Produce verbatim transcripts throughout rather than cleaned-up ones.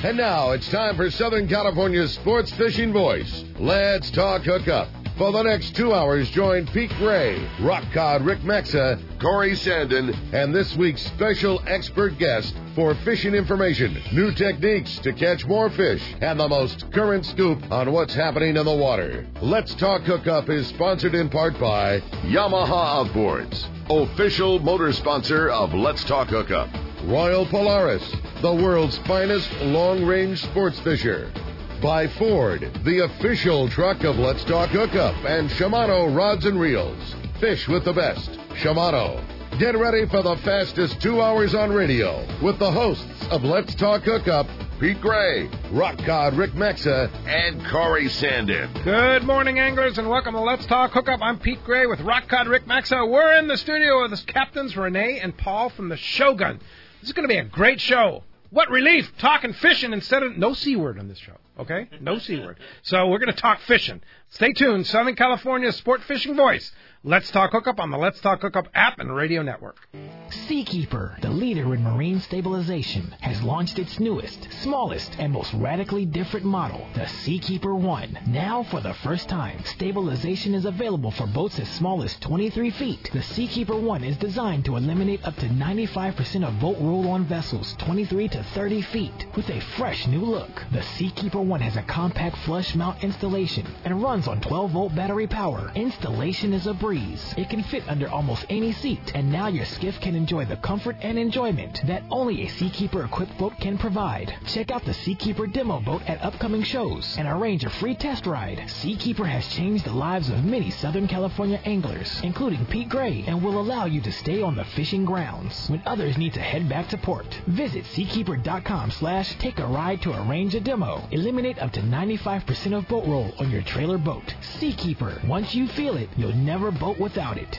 And now it's time for Southern California's sports fishing voice. Let's talk hookup. For the next two hours, join Pete Gray, Rock Cod Rick Maxa, Corey Sandin, and this week's special expert guest for fishing information, new techniques to catch more fish, and the most current scoop on what's happening in the water. Let's Talk Hookup is sponsored in part by Yamaha Outboards, official motor sponsor of Let's Talk Hookup. Royal Polaris, the world's finest long-range sports fisher. By Ford, the official truck of Let's Talk Hookup, and Shimano Rods and Reels. Fish with the best. Shimano. Get ready for the fastest two hours on radio with the hosts of Let's Talk Hookup, Pete Gray, Rock Cod Rick Maxa, and Corey Sandin. Good morning, anglers, and welcome to Let's Talk Hookup. I'm Pete Gray with Rock Cod Rick Maxa. We're in the studio with the captains, Renee and Paul from the Shogun. This is going to be a great show. What relief, talking fishing instead of... No C word on this show, okay? No C word. So we're going to talk fishing. Stay tuned. Southern California's sport fishing voice. Let's Talk Hookup on the Let's Talk Hookup app and radio network. Seakeeper, the leader in marine stabilization, has launched its newest, smallest, and most radically different model, the Seakeeper One. Now, for the first time, stabilization is available for boats as small as twenty-three feet. The Seakeeper One is designed to eliminate up to ninety-five percent of boat roll-on vessels twenty-three to thirty feet with a fresh new look. The Seakeeper One has a compact flush mount installation and runs on twelve volt battery power. Installation is a breeze. It can fit under almost any seat, and now your skiff can enjoy the comfort and enjoyment that only a Seakeeper-equipped boat can provide. Check out the Seakeeper demo boat at upcoming shows and arrange a free test ride. Seakeeper has changed the lives of many Southern California anglers, including Pete Gray, and will allow you to stay on the fishing grounds when others need to head back to port. Visit Seakeeper.com slash take a ride to arrange a demo. Eliminate up to ninety-five percent of boat roll on your trailer boat. Seakeeper. Once you feel it, you'll never boat without it.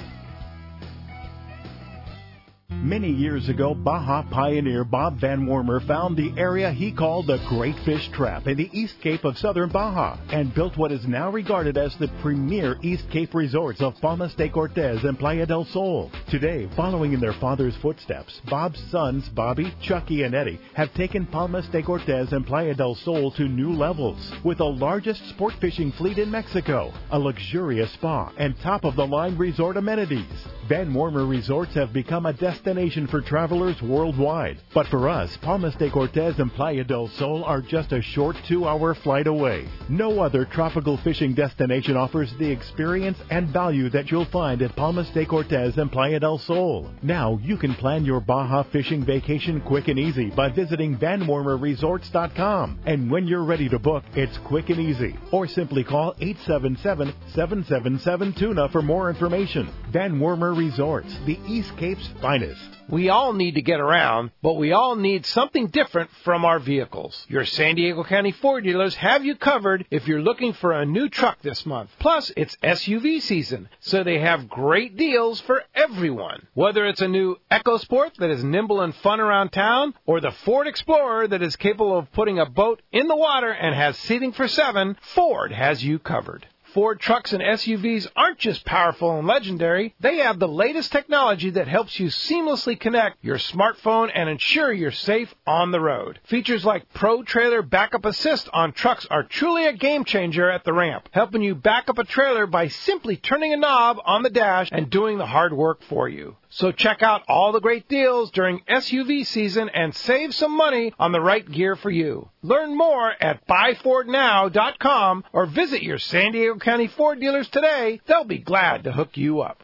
Many years ago, Baja pioneer Bob Van Wormer found the area he called the Great Fish Trap in the East Cape of southern Baja and built what is now regarded as the premier East Cape resorts of Palmas de Cortez and Playa del Sol. Today, following in their father's footsteps, Bob's sons, Bobby, Chucky, and Eddie, have taken Palmas de Cortez and Playa del Sol to new levels with the largest sport fishing fleet in Mexico, a luxurious spa, and top-of-the-line resort amenities. Van Wormer Resorts have become a destination for travelers worldwide. But for us, Palmas de Cortez and Playa del Sol are just a short two-hour flight away. No other tropical fishing destination offers the experience and value that you'll find at Palmas de Cortez and Playa del Sol. Now you can plan your Baja fishing vacation quick and easy by visiting Van Wormer Resorts dot com. And when you're ready to book, it's quick and easy. Or simply call eight seven seven, seven seven seven, tuna for more information. Van Wormer Resorts, the East Cape's finest. We all need to get around, but we all need something different from our vehicles. Your San Diego County Ford dealers have you covered if you're looking for a new truck this month. Plus, it's S U V season, so they have great deals for everyone. Whether it's a new EcoSport that is nimble and fun around town, or the Ford Explorer that is capable of putting a boat in the water and has seating for seven, Ford has you covered. Ford trucks and S U Vs aren't just powerful and legendary. They have the latest technology that helps you seamlessly connect your smartphone and ensure you're safe on the road. Features like Pro Trailer Backup Assist on trucks are truly a game changer at the ramp, helping you back up a trailer by simply turning a knob on the dash and doing the hard work for you. So check out all the great deals during S U V season and save some money on the right gear for you. Learn more at buy ford now dot com or visit your San Diego County Ford dealers today. They'll be glad to hook you up.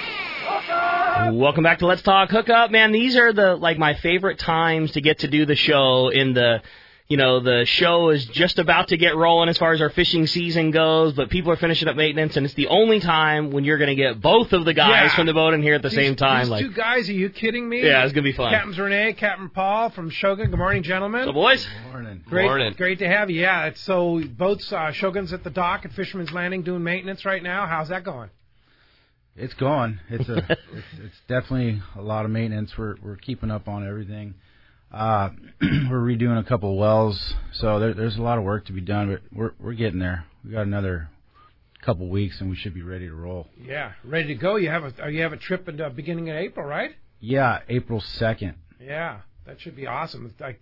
Welcome back to Let's Talk Hookup. Man, these are the like my favorite times to get to do the show in the... You know, the show is just about to get rolling as far as our fishing season goes, but people are finishing up maintenance, and it's the only time when you're going to get both of the guys yeah. from the boat in here at the these, same time. These like, two guys, are you kidding me? Yeah, it's going to be fun. Captains Renee, Captain Paul from Shogun. Good morning, gentlemen. So, boys. Good morning. Great, morning. Great to have you. Yeah, it's so boats, uh, Shogun's at the dock at Fisherman's Landing doing maintenance right now. How's that going? It's going. It's a. it's, it's definitely a lot of maintenance. We're we're keeping up on everything. Uh, we're redoing a couple of wells, so there, there's a lot of work to be done, but we're we're getting there. We got another couple weeks, and we should be ready to roll. Yeah, ready to go. You have a you have a trip in the beginning of April, right? Yeah, April second. Yeah, that should be awesome. It's like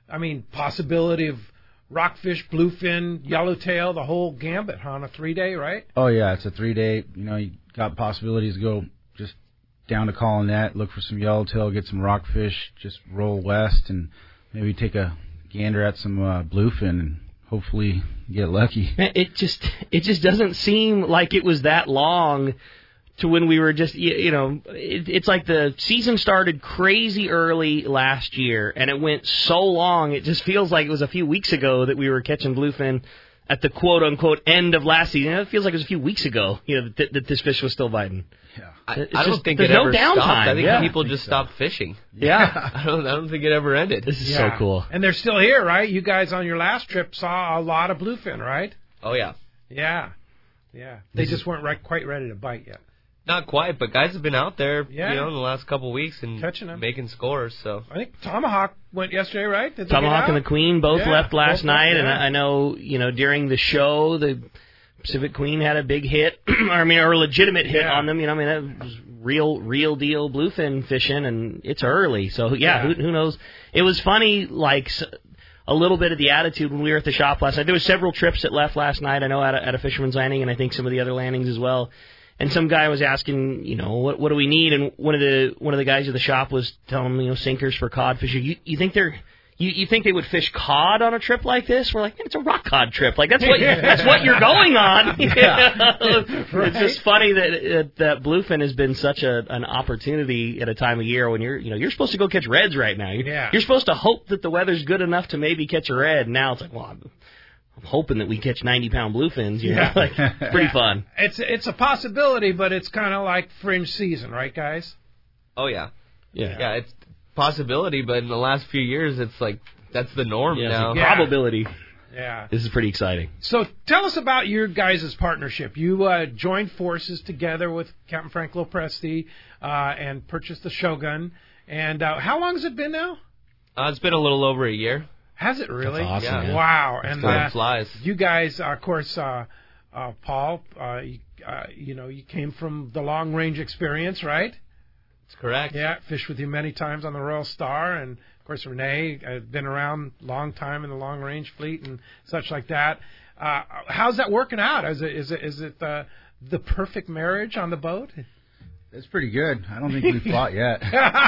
I mean, possibility of rockfish, bluefin, yellowtail, the whole gambit huh, on a three-day, right? Oh, yeah, it's a three-day. You know, you got possibilities to go just down to Collinette, look for some yellowtail, get some rockfish, just roll west, and maybe take a gander at some uh, bluefin and hopefully get lucky. It just it just doesn't seem like it was that long to when we were just, you, you know, it, it's like the season started crazy early last year, and it went so long, it just feels like it was a few weeks ago that we were catching bluefin at the quote-unquote end of last season. It feels like it was a few weeks ago, you know, that, that this fish was still biting. Yeah. I, I It's don't just- think there's it no ever downtime. stopped. I think Yeah. people I think just so. stopped fishing. Yeah. I don't. I don't think it ever ended. This is Yeah. so cool. And they're still here, right? You guys on your last trip saw a lot of bluefin, right? Oh yeah, Yeah. Yeah. They just weren't right, quite ready to bite yet. not quite, but guys have been out there, Yeah. you know, in the last couple of weeks and Catching 'em. making scores. So I think Tomahawk went yesterday, right? Did they Tomahawk get and out? the Queen both Yeah, left last both left, night, and yeah. I I know, you know, during the show, the Pacific Queen had a big hit, or I mean, or a legitimate hit Yeah. on them. You know, I mean, that was real, real deal bluefin fishing, and it's early, so yeah, Yeah. Who, who knows? It was funny, like s- a little bit of the attitude when we were at the shop last night. There was several trips that left last night. I know at a, at a Fisherman's Landing, and I think some of the other landings as well. And some guy was asking, you know, what what do we need? And one of the one of the guys at the shop was telling him, you know, sinkers for cod fishing. You you think they're you, you think they would fish cod on a trip like this? We're like, man, it's a rock cod trip. Like that's what that's what you're going on. You know? It's just funny that uh, that bluefin has been such a an opportunity at a time of year when you're you know you're supposed to go catch reds right now. You're, Yeah. you're supposed to hope that the weather's good enough to maybe catch a red. Now it's like, well, I'm, I'm hoping that we catch ninety pound bluefins. You know, Yeah. like pretty Yeah. fun. It's it's a possibility, but it's kind of like fringe season, right, guys? oh yeah, Yeah. yeah, it's a possibility, but in the last few years, it's like that's the norm Yeah, now. the Yeah. probability. Yeah. This is pretty exciting. So tell us about your guys' partnership. You uh, joined forces together with Captain Frank Lopresti uh, and purchased the Shogun. And uh, how long has it been now? Uh, it's been a little over a year. Has it really? That's awesome, Yeah. man. Wow. And Time uh, flies. you guys, of course, uh, uh, Paul, uh, you, uh, you know, you came from the long range experience, right? It's correct. Yeah, fished with you many times on the Royal Star, and of course Renee has been around a long time in the long range fleet and such like that. Uh, how's that working out? Is it is it is it uh, the perfect marriage on the boat? It's pretty good. I don't think we've fought yet.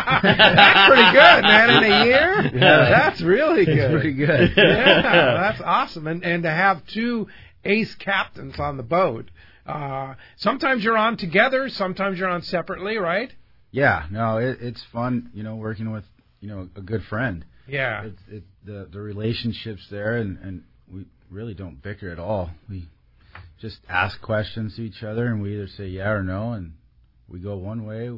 That's pretty good, man. In a year, Yeah. that's really good. It's pretty good. Yeah, that's awesome. And and to have two ace captains on the boat. Uh, sometimes you're on together, sometimes you're on separately, right? Yeah, no, it, it's fun, you know, working with, you know, a good friend. Yeah. It, it, the the relationship's there, and, and we really don't bicker at all. We just ask questions to each other, and we either say yeah or no, and we go one way.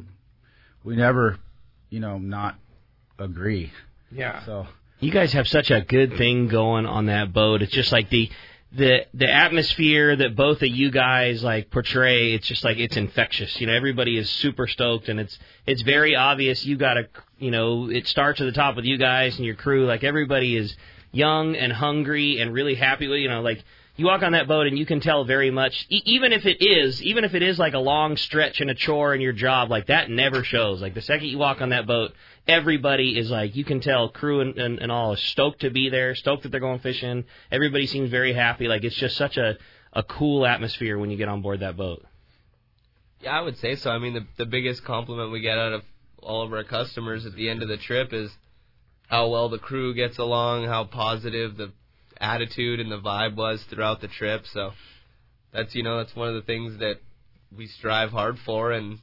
We never, you know, not agree. Yeah. So You guys have such a good thing going on that boat. It's just like the the the atmosphere that both of you guys like portray. It's just like it's infectious. You know, everybody is super stoked, and it's it's very obvious. You got to, you know, it starts at the top with you guys and your crew. Like everybody is young and hungry and really happy with, you know, like. You walk on that boat and you can tell very much, e- even if it is, even if it is like a long stretch and a chore in your job, like that never shows. Like the second you walk on that boat, everybody is like, you can tell crew and, and, and all is stoked to be there, stoked that they're going fishing. Everybody seems very happy. Like it's just such a, a cool atmosphere when you get on board that boat. Yeah, I would say so. I mean, the the biggest compliment we get out of all of our customers at the end of the trip is how well the crew gets along, how positive the attitude and the vibe was throughout the trip. So that's, you know, that's one of the things that we strive hard for, and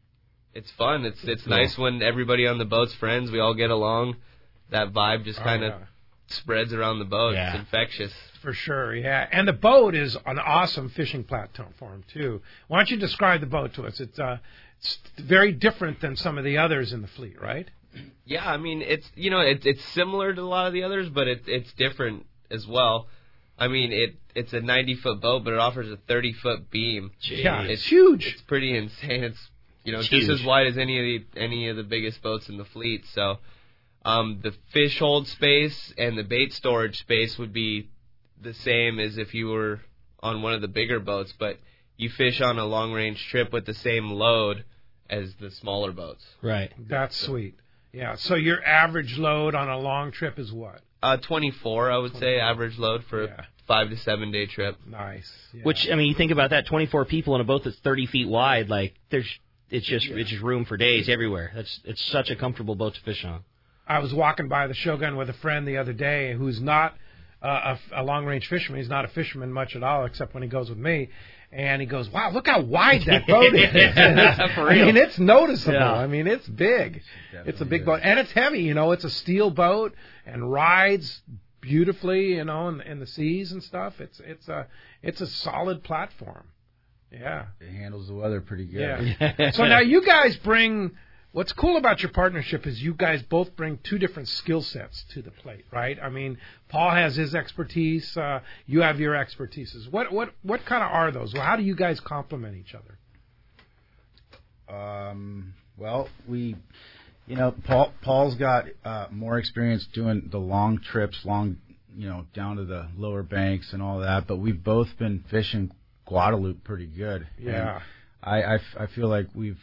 it's fun. It's it's cool. nice when everybody on the boat's friends. We all get along. That vibe just Oh, kind of yeah. spreads around the boat. Yeah. It's infectious. For sure, yeah. And the boat is an awesome fishing platform, too. Why don't you describe the boat to us? It's, uh, it's very different than some of the others in the fleet, right? Yeah, I mean, it's, you know, it's it's similar to a lot of the others, but it, it's different as well. I mean, it it's a ninety-foot boat, but it offers a thirty-foot beam. Yeah, It's it's huge. It's pretty insane. It's, you know, It's just huge. as wide as any of the any of the biggest boats in the fleet. So, um, the fish hold space and the bait storage space would be the same as if you were on one of the bigger boats, but you fish on a long-range trip with the same load as the smaller boats. Right. That's sweet. Yeah, so your average load on a long trip is what? Uh, twenty-four, I would twenty-four. say, average load for Yeah. a five to seven day trip. Nice. Yeah. Which, I mean, you think about that, twenty-four people in a boat that's thirty feet wide, like, there's, it's just, Yeah. it's just room for days everywhere. That's, it's such a comfortable boat to fish on. I was walking by the Shogun with a friend the other day who's not uh, a, a long-range fisherman. He's not a fisherman much at all, except when he goes with me. And he goes, "Wow, look how wide that boat is!" It's, For I real. mean, it's noticeable. Yeah. I mean, it's big. Definitely It's a big is. boat, and it's heavy. You know, it's a steel boat and rides beautifully. You know, in, in the seas and stuff. It's it's a it's a solid platform. Yeah. It handles the weather pretty good. Yeah. So now you guys bring. What's cool about your partnership is you guys both bring two different skill sets to the plate, right? I mean, Paul has his expertise, uh, you have your expertises. What what what kind of are those? Well, how do you guys complement each other? Um, well, we, you know, Paul Paul's got uh, more experience doing the long trips, long, you know, down to the lower banks and all that. But we've both been fishing Guadalupe pretty good. Yeah. And I, I, f- I feel like we've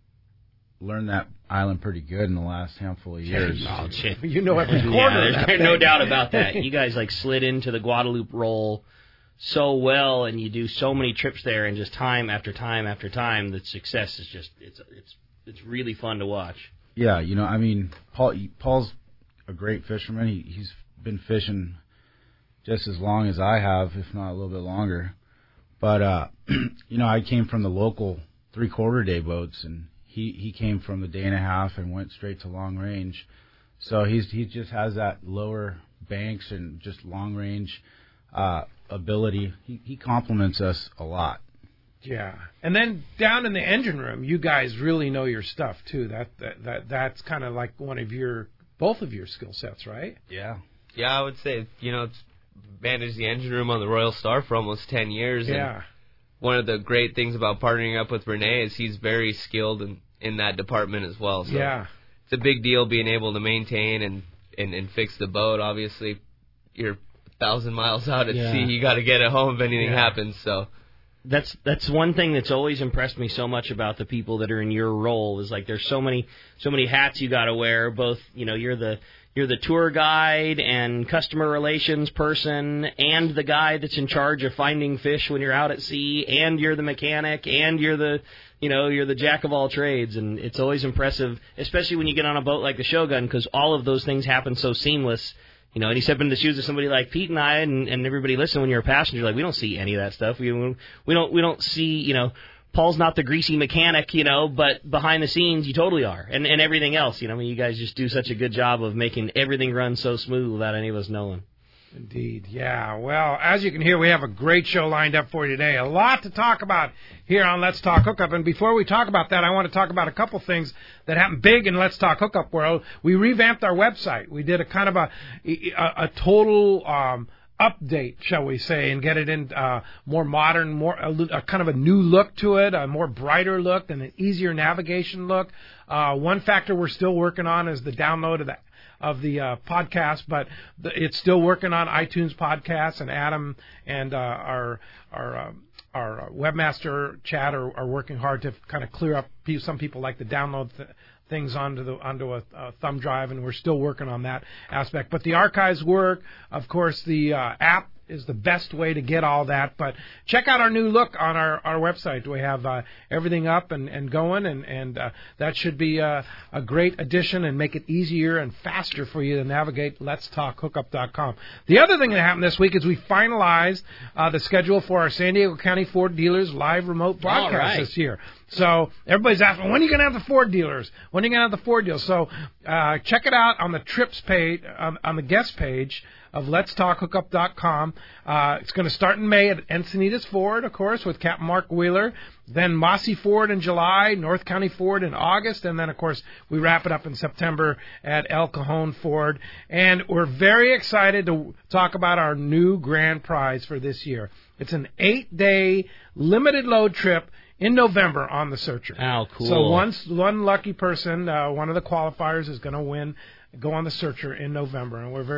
learned that island pretty good in the last handful of years. Oh, shit. You know every Yeah, corner. there's of that no thing. doubt about that. You guys like slid into the Guadalupe roll so well, and you do so many trips there, and just time after time after time, the success is just it's it's it's really fun to watch. Yeah, you know, I mean, Paul Paul's a great fisherman. He, he's been fishing just as long as I have, if not a little bit longer. But uh, you know, I came from the local three-quarter day boats, and he, he came from the day and a half and went straight to long range. So he's he just has that lower banks and just long range uh, ability. He he complements us a lot. Yeah, and then down in the engine room, you guys really know your stuff too. That that, that that's kind of like one of your both of your skill sets, right? Yeah. Yeah, I would say, you know, it's managed the engine room on the Royal Star for almost ten years. Yeah. And one of the great things about partnering up with Renee is he's very skilled in, in that department as well. So Yeah. it's a big deal being able to maintain and, and, and fix the boat. Obviously, you're a thousand miles out at Yeah. sea. You got to get it home if anything Yeah. happens. So That's that's one thing that's always impressed me so much about the people that are in your role is like there's so many so many hats you got to wear. Both, you know, you're the you're the tour guide and customer relations person, and the guy that's in charge of finding fish when you're out at sea, and you're the mechanic, and you're the you know you're the jack of all trades. And it's always impressive, especially when you get on a boat like the Shogun, because all of those things happen so seamless. You know, and you step into the shoes of somebody like Pete and I, and, and everybody listen when you're a passenger, like we don't see any of that stuff. We we don't we don't see, you know, Paul's not the greasy mechanic, you know, but behind the scenes you totally are, and and everything else. You know, I mean, you guys just do such a good job of making everything run so smooth without any of us knowing. Indeed, yeah. Well, as you can hear, we have a great show lined up for you today. A lot to talk about here on Let's Talk Hookup. And before we talk about that, I want to talk about a couple things that happened big in Let's Talk Hookup world. We revamped our website. We did a kind of a a, a total um, update, shall we say, and get it in uh, more modern, more a, a kind of a new look to it, a more brighter look, and an easier navigation look. Uh, one factor we're still working on is the download of the of the uh, podcast, but the, it's still working on iTunes podcasts, and Adam and uh, our our uh, our uh, webmaster Chad are, are working hard to kind of clear up. Some people like to download th- things onto the onto a, a thumb drive, and we're still working on that aspect. But the archives work. Of course, the uh, app is the best way to get all that. But check out our new look on our, our website. We have uh, everything up and, and going, and, and uh, that should be uh, a great addition and make it easier and faster for you to navigate lets talk hookup dot com. The other thing that happened this week is we finalized uh, the schedule for our San Diego County Ford Dealers live remote broadcast right. this year. So everybody's asking, when are you going to have the Ford dealers? When are you going to have the Ford deals? So uh, check it out on the trips page, on, on the guest page of lets talk hookup dot com. Uh, it's going to start in May at Encinitas Ford, of course, with Captain Mark Wheeler. Then Mossy Ford in July, North County Ford in August, and then, of course, we wrap it up in September at El Cajon Ford. And we're very excited to talk about our new grand prize for this year. It's an eight-day limited load trip in November on the Searcher. Oh, cool. So one, one lucky person, uh, one of the qualifiers, is going to win, go on the Searcher in November, and we're very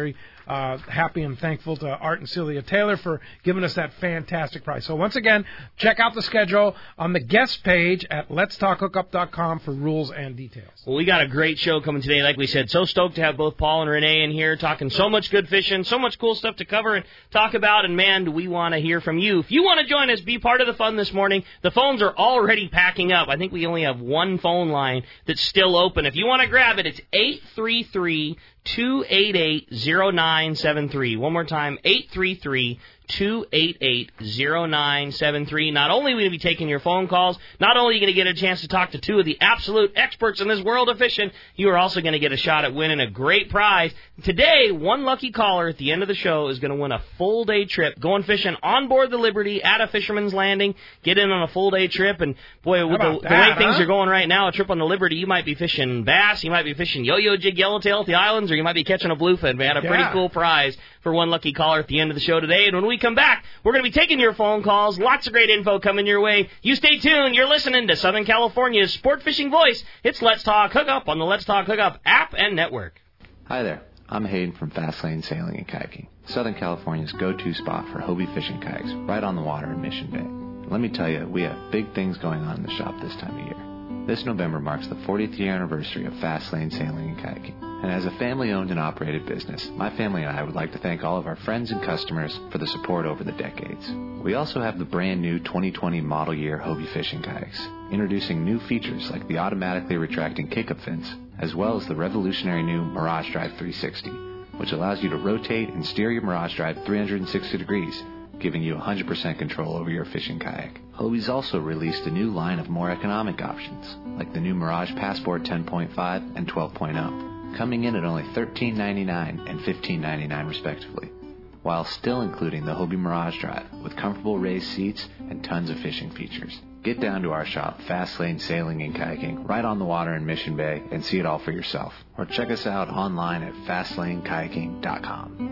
uh, happy and thankful to Art and Celia Taylor for giving us that fantastic price. So once again, check out the schedule on the guest page at lets talk hookup dot com for rules and details. Well, we got a great show coming today, like we said. So stoked to have both Paul and Renee in here talking so much good fishing, so much cool stuff to cover and talk about, and man, do we want to hear from you. If you want to join us, be part of the fun this morning. The phones are already packing up. I think we only have one phone line that's still open. If you want to grab it, it's eight three three, two eight eight, zero nine seven three. One more time, eight three three, two eight eight, zero nine seven three. Not only are we going to be taking your phone calls, not only are you going to get a chance to talk to two of the absolute experts in this world of fishing, you are also going to get a shot at winning a great prize. Today, one lucky caller at the end of the show is going to win a full day trip going fishing on board the Liberty at a Fisherman's Landing. Get in on a full day trip, and boy, with the, that, the way huh? things are going right now, a trip on the Liberty, you might be fishing bass, you might be fishing yo-yo jig yellowtail at the islands, or you might be catching a bluefin. Man, a pretty Yeah. cool prize for one lucky caller at the end of the show today. And when we come back, we're going to be taking your phone calls. Lots of great info coming your way. You stay tuned. You're listening to Southern California's sport fishing voice. It's Let's Talk Hookup on the Let's Talk Hookup app and network. Hi there. I'm Hayden from Fast Lane Sailing and Kayaking, Southern California's go-to spot for Hobie fishing kayaks, right on the water in Mission Bay. Let me tell you, we have big things going on in the shop this time of year. This November marks the fortieth year anniversary of Fast Lane Sailing and Kayaking. And as a family-owned and operated business, my family and I would like to thank all of our friends and customers for the support over the decades. We also have the brand new twenty twenty model year Hobie fishing kayaks, introducing new features like the automatically retracting kick-up fins, as well as the revolutionary new Mirage Drive three sixty, which allows you to rotate and steer your Mirage Drive three hundred sixty degrees, giving you one hundred percent control over your fishing kayak. Hobie's also released a new line of more economic options, like the new Mirage Passport ten point five and twelve point oh, coming in at only thirteen ninety-nine and fifteen ninety-nine respectively, while still including the Hobie Mirage Drive with comfortable raised seats and tons of fishing features. Get down to our shop, Fast Lane Sailing and Kayaking, right on the water in Mission Bay, and see it all for yourself. Or check us out online at fast lane kayaking dot com.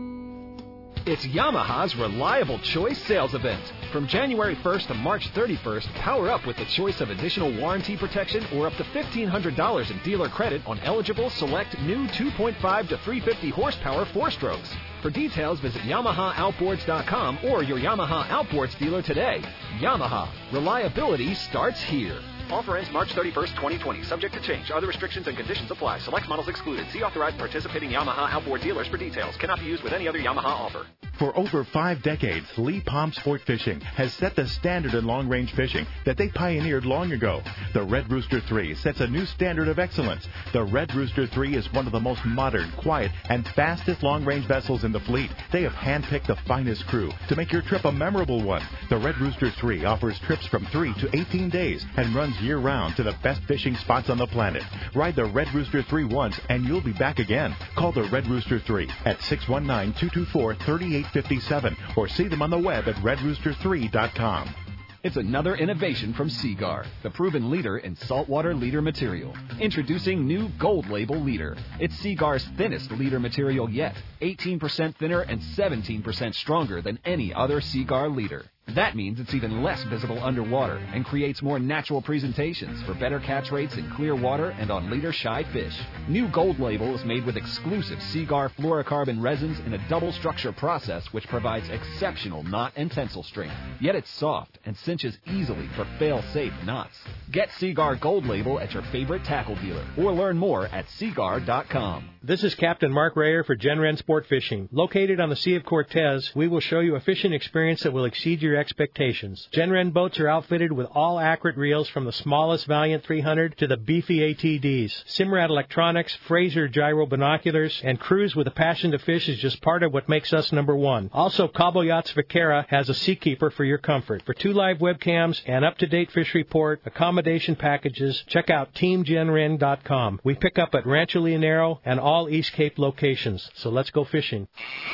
It's Yamaha's Reliable Choice sales event. From January first to March thirty-first, power up with the choice of additional warranty protection or up to fifteen hundred dollars in dealer credit on eligible select new two point five to three fifty horsepower four-strokes. For details, visit Yamaha Outboards dot com or your Yamaha Outboards dealer today. Yamaha. Reliability starts here. Offer ends March thirty-first, twenty twenty. Subject to change. Other restrictions and conditions apply. Select models excluded. See authorized participating Yamaha outboard dealers for details. Cannot be used with any other Yamaha offer. For over five decades, Lee Palm Sport Fishing has set the standard in long-range fishing that they pioneered long ago. The Red Rooster three sets a new standard of excellence. The Red Rooster three is one of the most modern, quiet, and fastest long-range vessels in the fleet. They have handpicked the finest crew to make your trip a memorable one. The Red Rooster three offers trips from three to eighteen days and runs year-round to the best fishing spots on the planet. Ride the Red Rooster three once and you'll be back again. Call the Red Rooster three at six one nine, two two four, three eight five seven or see them on the web at red rooster three dot com. It's another innovation from Seaguar, the proven leader in saltwater leader material. Introducing new Gold Label Leader. It's Seaguar's thinnest leader material yet, eighteen percent thinner and seventeen percent stronger than any other Seaguar leader. That means it's even less visible underwater and creates more natural presentations for better catch rates in clear water and on leader-shy fish. New Gold Label is made with exclusive Seaguar fluorocarbon resins in a double structure process which provides exceptional knot and tensile strength. Yet it's soft and cinches easily for fail-safe knots. Get Seaguar Gold Label at your favorite tackle dealer or learn more at seaguar dot com. This is Captain Mark Rayer for Genren Sport Fishing. Located on the Sea of Cortez, we will show you a fishing experience that will exceed your expectations. Genren boats are outfitted with all accurate reels from the smallest Valiant three hundred to the beefy A T Ds. Simrad electronics, Fraser gyro binoculars, and crews with a passion to fish is just part of what makes us number one. Also, Cabo Yachts Vaquera has a Seakeeper for your comfort. For two live webcams, an up-to-date fish report, accommodation packages, check out team genren dot com. We pick up at Rancho Leonero and all East Cape locations. So let's go fishing.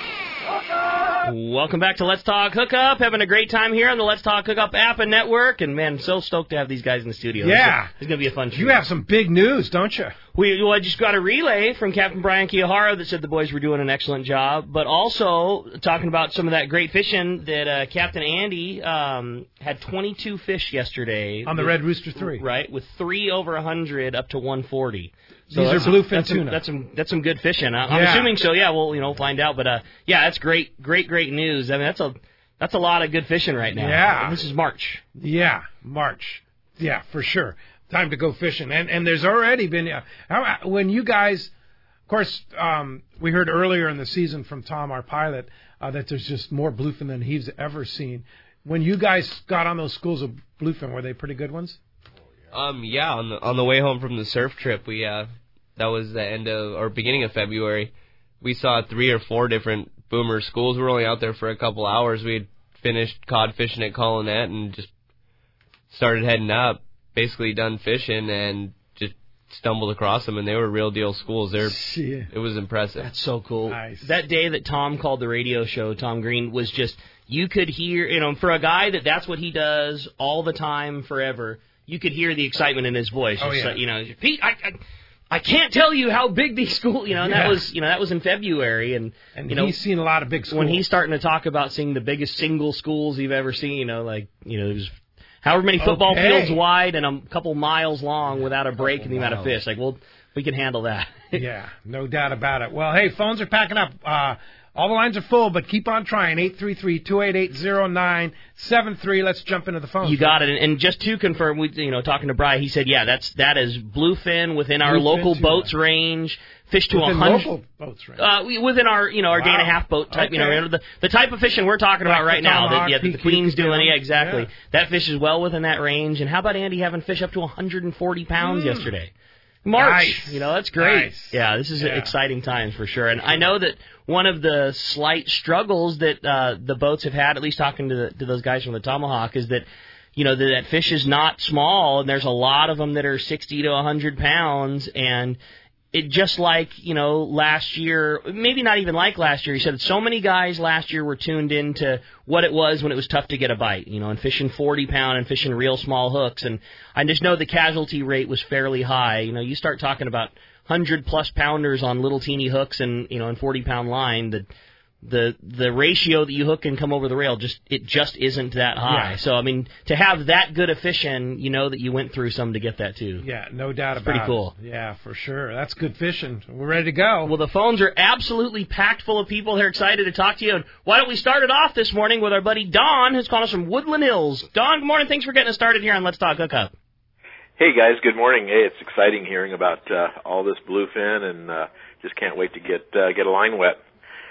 Welcome back to Let's Talk Hookup. Having a great time here on the Let's Talk Hookup app and network. And, man, I'm so stoked to have these guys in the studio. Yeah. It's going to be a fun show. You have some big news, don't you? We well, I just got a relay from Captain Brian Kiyahara that said the boys were doing an excellent job, but also talking about some of that great fishing that uh, Captain Andy um, had twenty-two fish yesterday. On the with, Red Rooster three. Right, with three over one hundred up to one forty. So These are bluefin that's tuna. Some, that's some that's some good fishing. I, I'm Yeah. assuming so. Yeah, we'll you know find out. But uh, yeah, that's great, great, great news. I mean, that's a that's a lot of good fishing right now. Yeah. This is March. Yeah, March. Yeah, for sure. Time to go fishing. And and there's already been uh, how, when you guys, of course, um, we heard earlier in the season from Tom, our pilot, uh, that there's just more bluefin than he's ever seen. When you guys got on those schools of bluefin, were they pretty good ones? Um, yeah, on the on the way home from the surf trip, we uh, that was the end of or beginning of February. We saw three or four different boomer schools. We were only out there for a couple hours. We had finished cod fishing at Colonette and just started heading up. Basically done fishing and just stumbled across them, and they were real deal schools. They're Yeah. it was impressive. That's so cool. Nice. That day that Tom called the radio show, Tom Green, was just, you could hear, you know, for a guy that that's what he does all the time, forever, you could hear the excitement in his voice. Oh, Just, yeah. uh, you know, Pete, I, I, I can't tell you how big these schools, you know, and that Yeah. was, you know, that was in February, and, And you know, he's seen a lot of big schools. when he's starting to talk about seeing the biggest single schools you've ever seen, you know, like, you know, there's however many football Okay. fields wide and a couple miles long without a break in the amount of fish. Like, well, we can handle that. Yeah, no doubt about it. Well, hey, phones are packing up. Uh, all the lines are full, but keep on trying. eight three three, two eight eight, zero nine seven three. Let's jump into the phone. You got it. And, and just to confirm, we, you know, talking to Bri, he said, yeah, that's that is bluefin within our Bluefin local tuna. boats range, fish to a Within hundred. local boats, right? Uh, we- within our, you know, our Wow. day and a half boat type, you know, Okay. the the type of fishing we're talking about Like right the now, that, tomahawk, yeah, that the P Q, Queen's doing, down. yeah, exactly. Yeah. That fish is well within that range. And how about Andy having fish up to one hundred forty pounds Mm. yesterday? March, Nice. you know, that's great. Nice. Yeah, this is Yeah. exciting times for sure. And I know that one of the slight struggles that uh, the boats have had, at least talking to, the, to those guys from the Tomahawk, is that, you know, that, that fish is not small, and there's a lot of them that are sixty to one hundred pounds, and it just like, you know, last year, maybe not even like last year, he said so many guys last year were tuned into what it was when it was tough to get a bite, you know, and fishing forty pound and fishing real small hooks. And I just know the casualty rate was fairly high. You know, you start talking about one hundred plus pounders on little teeny hooks and, you know, and forty pound line, the the the ratio that you hook and come over the rail, just it just isn't that high. Yeah. So, I mean, to have that good a fishing, you know that you went through some to get that too. Yeah, no doubt It's about pretty cool. it. Yeah, for sure. That's good fishing. We're ready to go. Well, the phones are absolutely packed full of people. They're excited to talk to you. And why don't we start it off this morning with our buddy Don, who's calling us from Woodland Hills. Don, good morning. Thanks for getting us started here on Let's Talk Hookup. Hey guys, good morning. Hey, it's exciting hearing about uh, all this bluefin, and uh, just can't wait to get uh, get a line wet.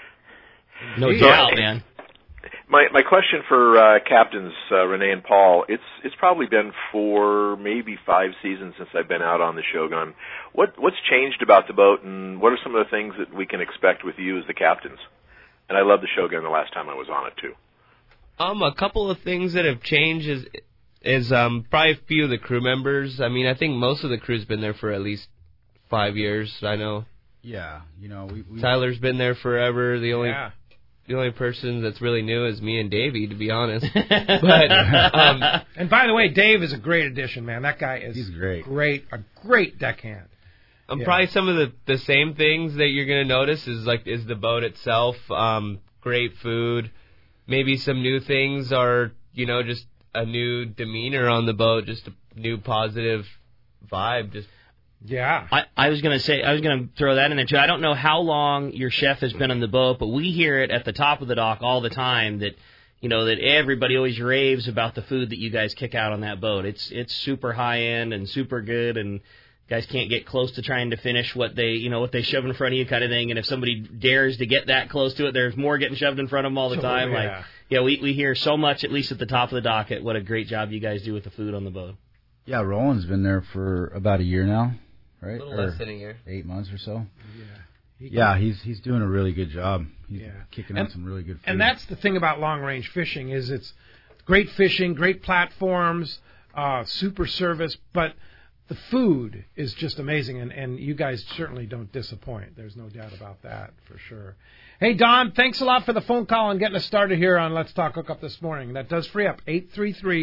No So, doubt, man. My my question for uh, captains uh, Renee and Paul, it's it's probably been four, maybe five seasons since I've been out on the Shogun. What what's changed about the boat, and what are some of the things that we can expect with you as the captains? And I love the Shogun the last time I was on it too. Um, a couple of things that have changed is is um probably a few of the crew members. I mean, I think most of the crew's been there for at least five years. I know Yeah, you know, we, we Tyler's been there forever. The only yeah. the only person that's really new is me and Davey, to be honest. But um, And by the way, Dave is a great addition, man. That guy is He's great. great, a great deckhand. Um, Yeah. probably some of the, the same things that you're gonna notice is like is the boat itself, um, great food, maybe some new things are you know just a new demeanor on the boat, just a new positive vibe. Just Yeah. I, I was gonna say I was gonna throw that in there too. I don't know how long your chef has been on the boat, but we hear it at the top of the dock all the time that you know that everybody always raves about the food that you guys kick out on that boat. It's it's super high end and super good, and guys can't get close to trying to finish what they you know what they shove in front of you kind of thing. And if somebody dares to get that close to it, there's more getting shoved in front of them all the Oh, time. yeah. Like yeah, we we hear so much, at least at the top of the docket, what a great job you guys do with the food on the boat. yeah, Roland's been there for about a year now, right? a little Or less than a year. eight months or so. He Yeah, he's he's doing a really good job. He's Yeah. kicking And- out some really good food. And that's the thing about long-range fishing is it's great fishing, great platforms, uh, super service, but the food is just amazing, and, and you guys certainly don't disappoint. There's no doubt about that, for sure. Hey, Don, thanks a lot for the phone call and getting us started here on Let's Talk Hookup this morning. That does free up eight three three,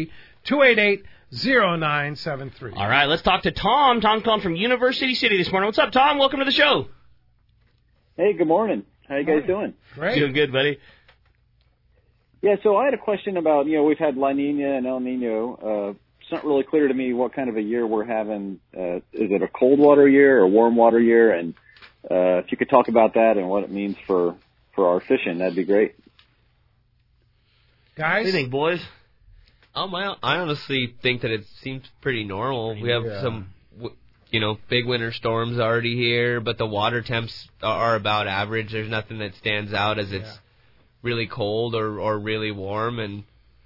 two eight eight, zero nine seven three. All right, let's talk to Tom. Tom calling from University City this morning. What's up, Tom? Welcome to the show. Hey, good morning. How you guys doing? Great. Doing good, buddy. Yeah, so I had a question about, you know, we've had La Nina and El Nino. Uh, it's not really clear to me what kind of a year we're having. Uh, is it a cold water year or a warm water year? And uh, if you could talk about that and what it means for, for our fishing, that'd be great. Guys? What do you think, boys? Um, I, I honestly think that it seems pretty normal. We have Yeah. some, w- you know, big winter storms already here, but the water temps are about average. There's nothing that stands out as it's Yeah. really cold or, or really warm. And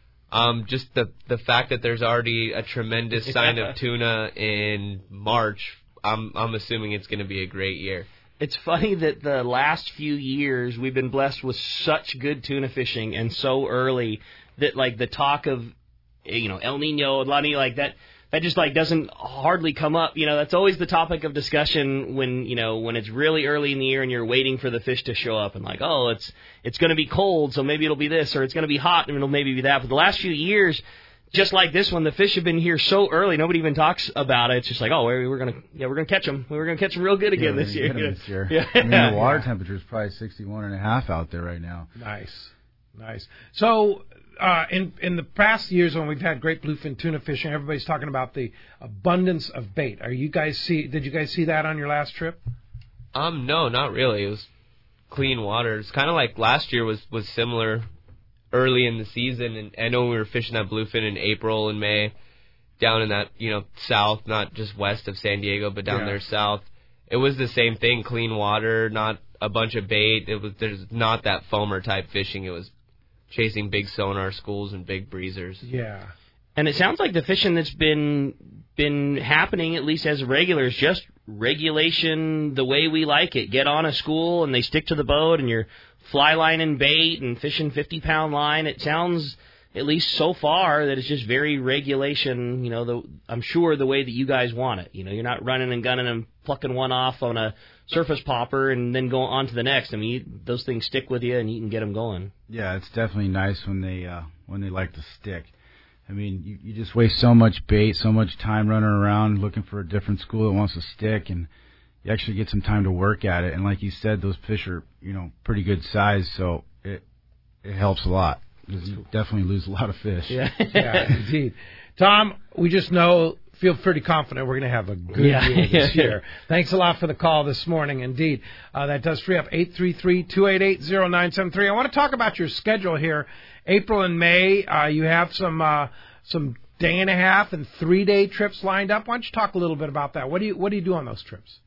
um, just the the fact that there's already a tremendous sign of tuna in March, I'm I'm assuming it's going to be a great year. It's funny that the last few years we've been blessed with such good tuna fishing and so early that, like, the talk of, you know, El Nino, La Nina, like that, that just, like, doesn't hardly come up. You know, that's always the topic of discussion when, you know, when it's really early in the year and you're waiting for the fish to show up and, like, oh, it's it's going to be cold, so maybe it'll be this, or it's going to be hot and it'll maybe be that. But the last few years, just like this one, the fish have been here so early, nobody even talks about it. It's just like, oh, we're going to, yeah, we're going to catch them. We're going to catch them real good again yeah, this year. Them this year. Yeah. I mean, the water temperature is probably sixty-one and a half out there right now. Nice. Nice. So, uh, in in the past years when we've had great bluefin tuna fishing, everybody's talking about the abundance of bait. Are you guys see? Did you guys see that on your last trip? Um, no, not really. It was clean water. It's kind of like last year was, was similar early in the season. And I know we were fishing that bluefin in April and May down in that, you know, south, not just west of San Diego, but down Yeah. there south. It was the same thing, clean water, not a bunch of bait. It was There's not that foamer type fishing. It was chasing big sonar schools and big breezers. Yeah. And it sounds like the fishing that's been been happening, at least as a regular, is just regulation the way we like it. Get on a school and they stick to the boat and you're fly lining bait and fishing fifty-pound line. It sounds, at least so far, that it's just very regulation, you know, the, I'm sure the way that you guys want it. You know, you're not running and gunning and plucking one off on a surface popper and then go on to the next. I mean, you, those things stick with you and you can get them going. Yeah, it's definitely nice when they uh, when they like to stick. I mean, you, you just waste so much bait, so much time running around looking for a different school that wants to stick, and you actually get some time to work at it. And like you said, those fish are, you know, pretty good size, so it it helps a lot. You definitely lose a lot of fish. Yeah, yeah, indeed. Tom, we just know, feel pretty confident we're going to have a good Yeah. year this year. Thanks a lot for the call this morning. Indeed, uh, that does free up eight three three, two eight eight, zero nine seven three. I want to talk about your schedule here. April and May, uh, you have some uh, some day and a half and three day trips lined up. Why don't you talk a little bit about that? What do you what do you do on those trips?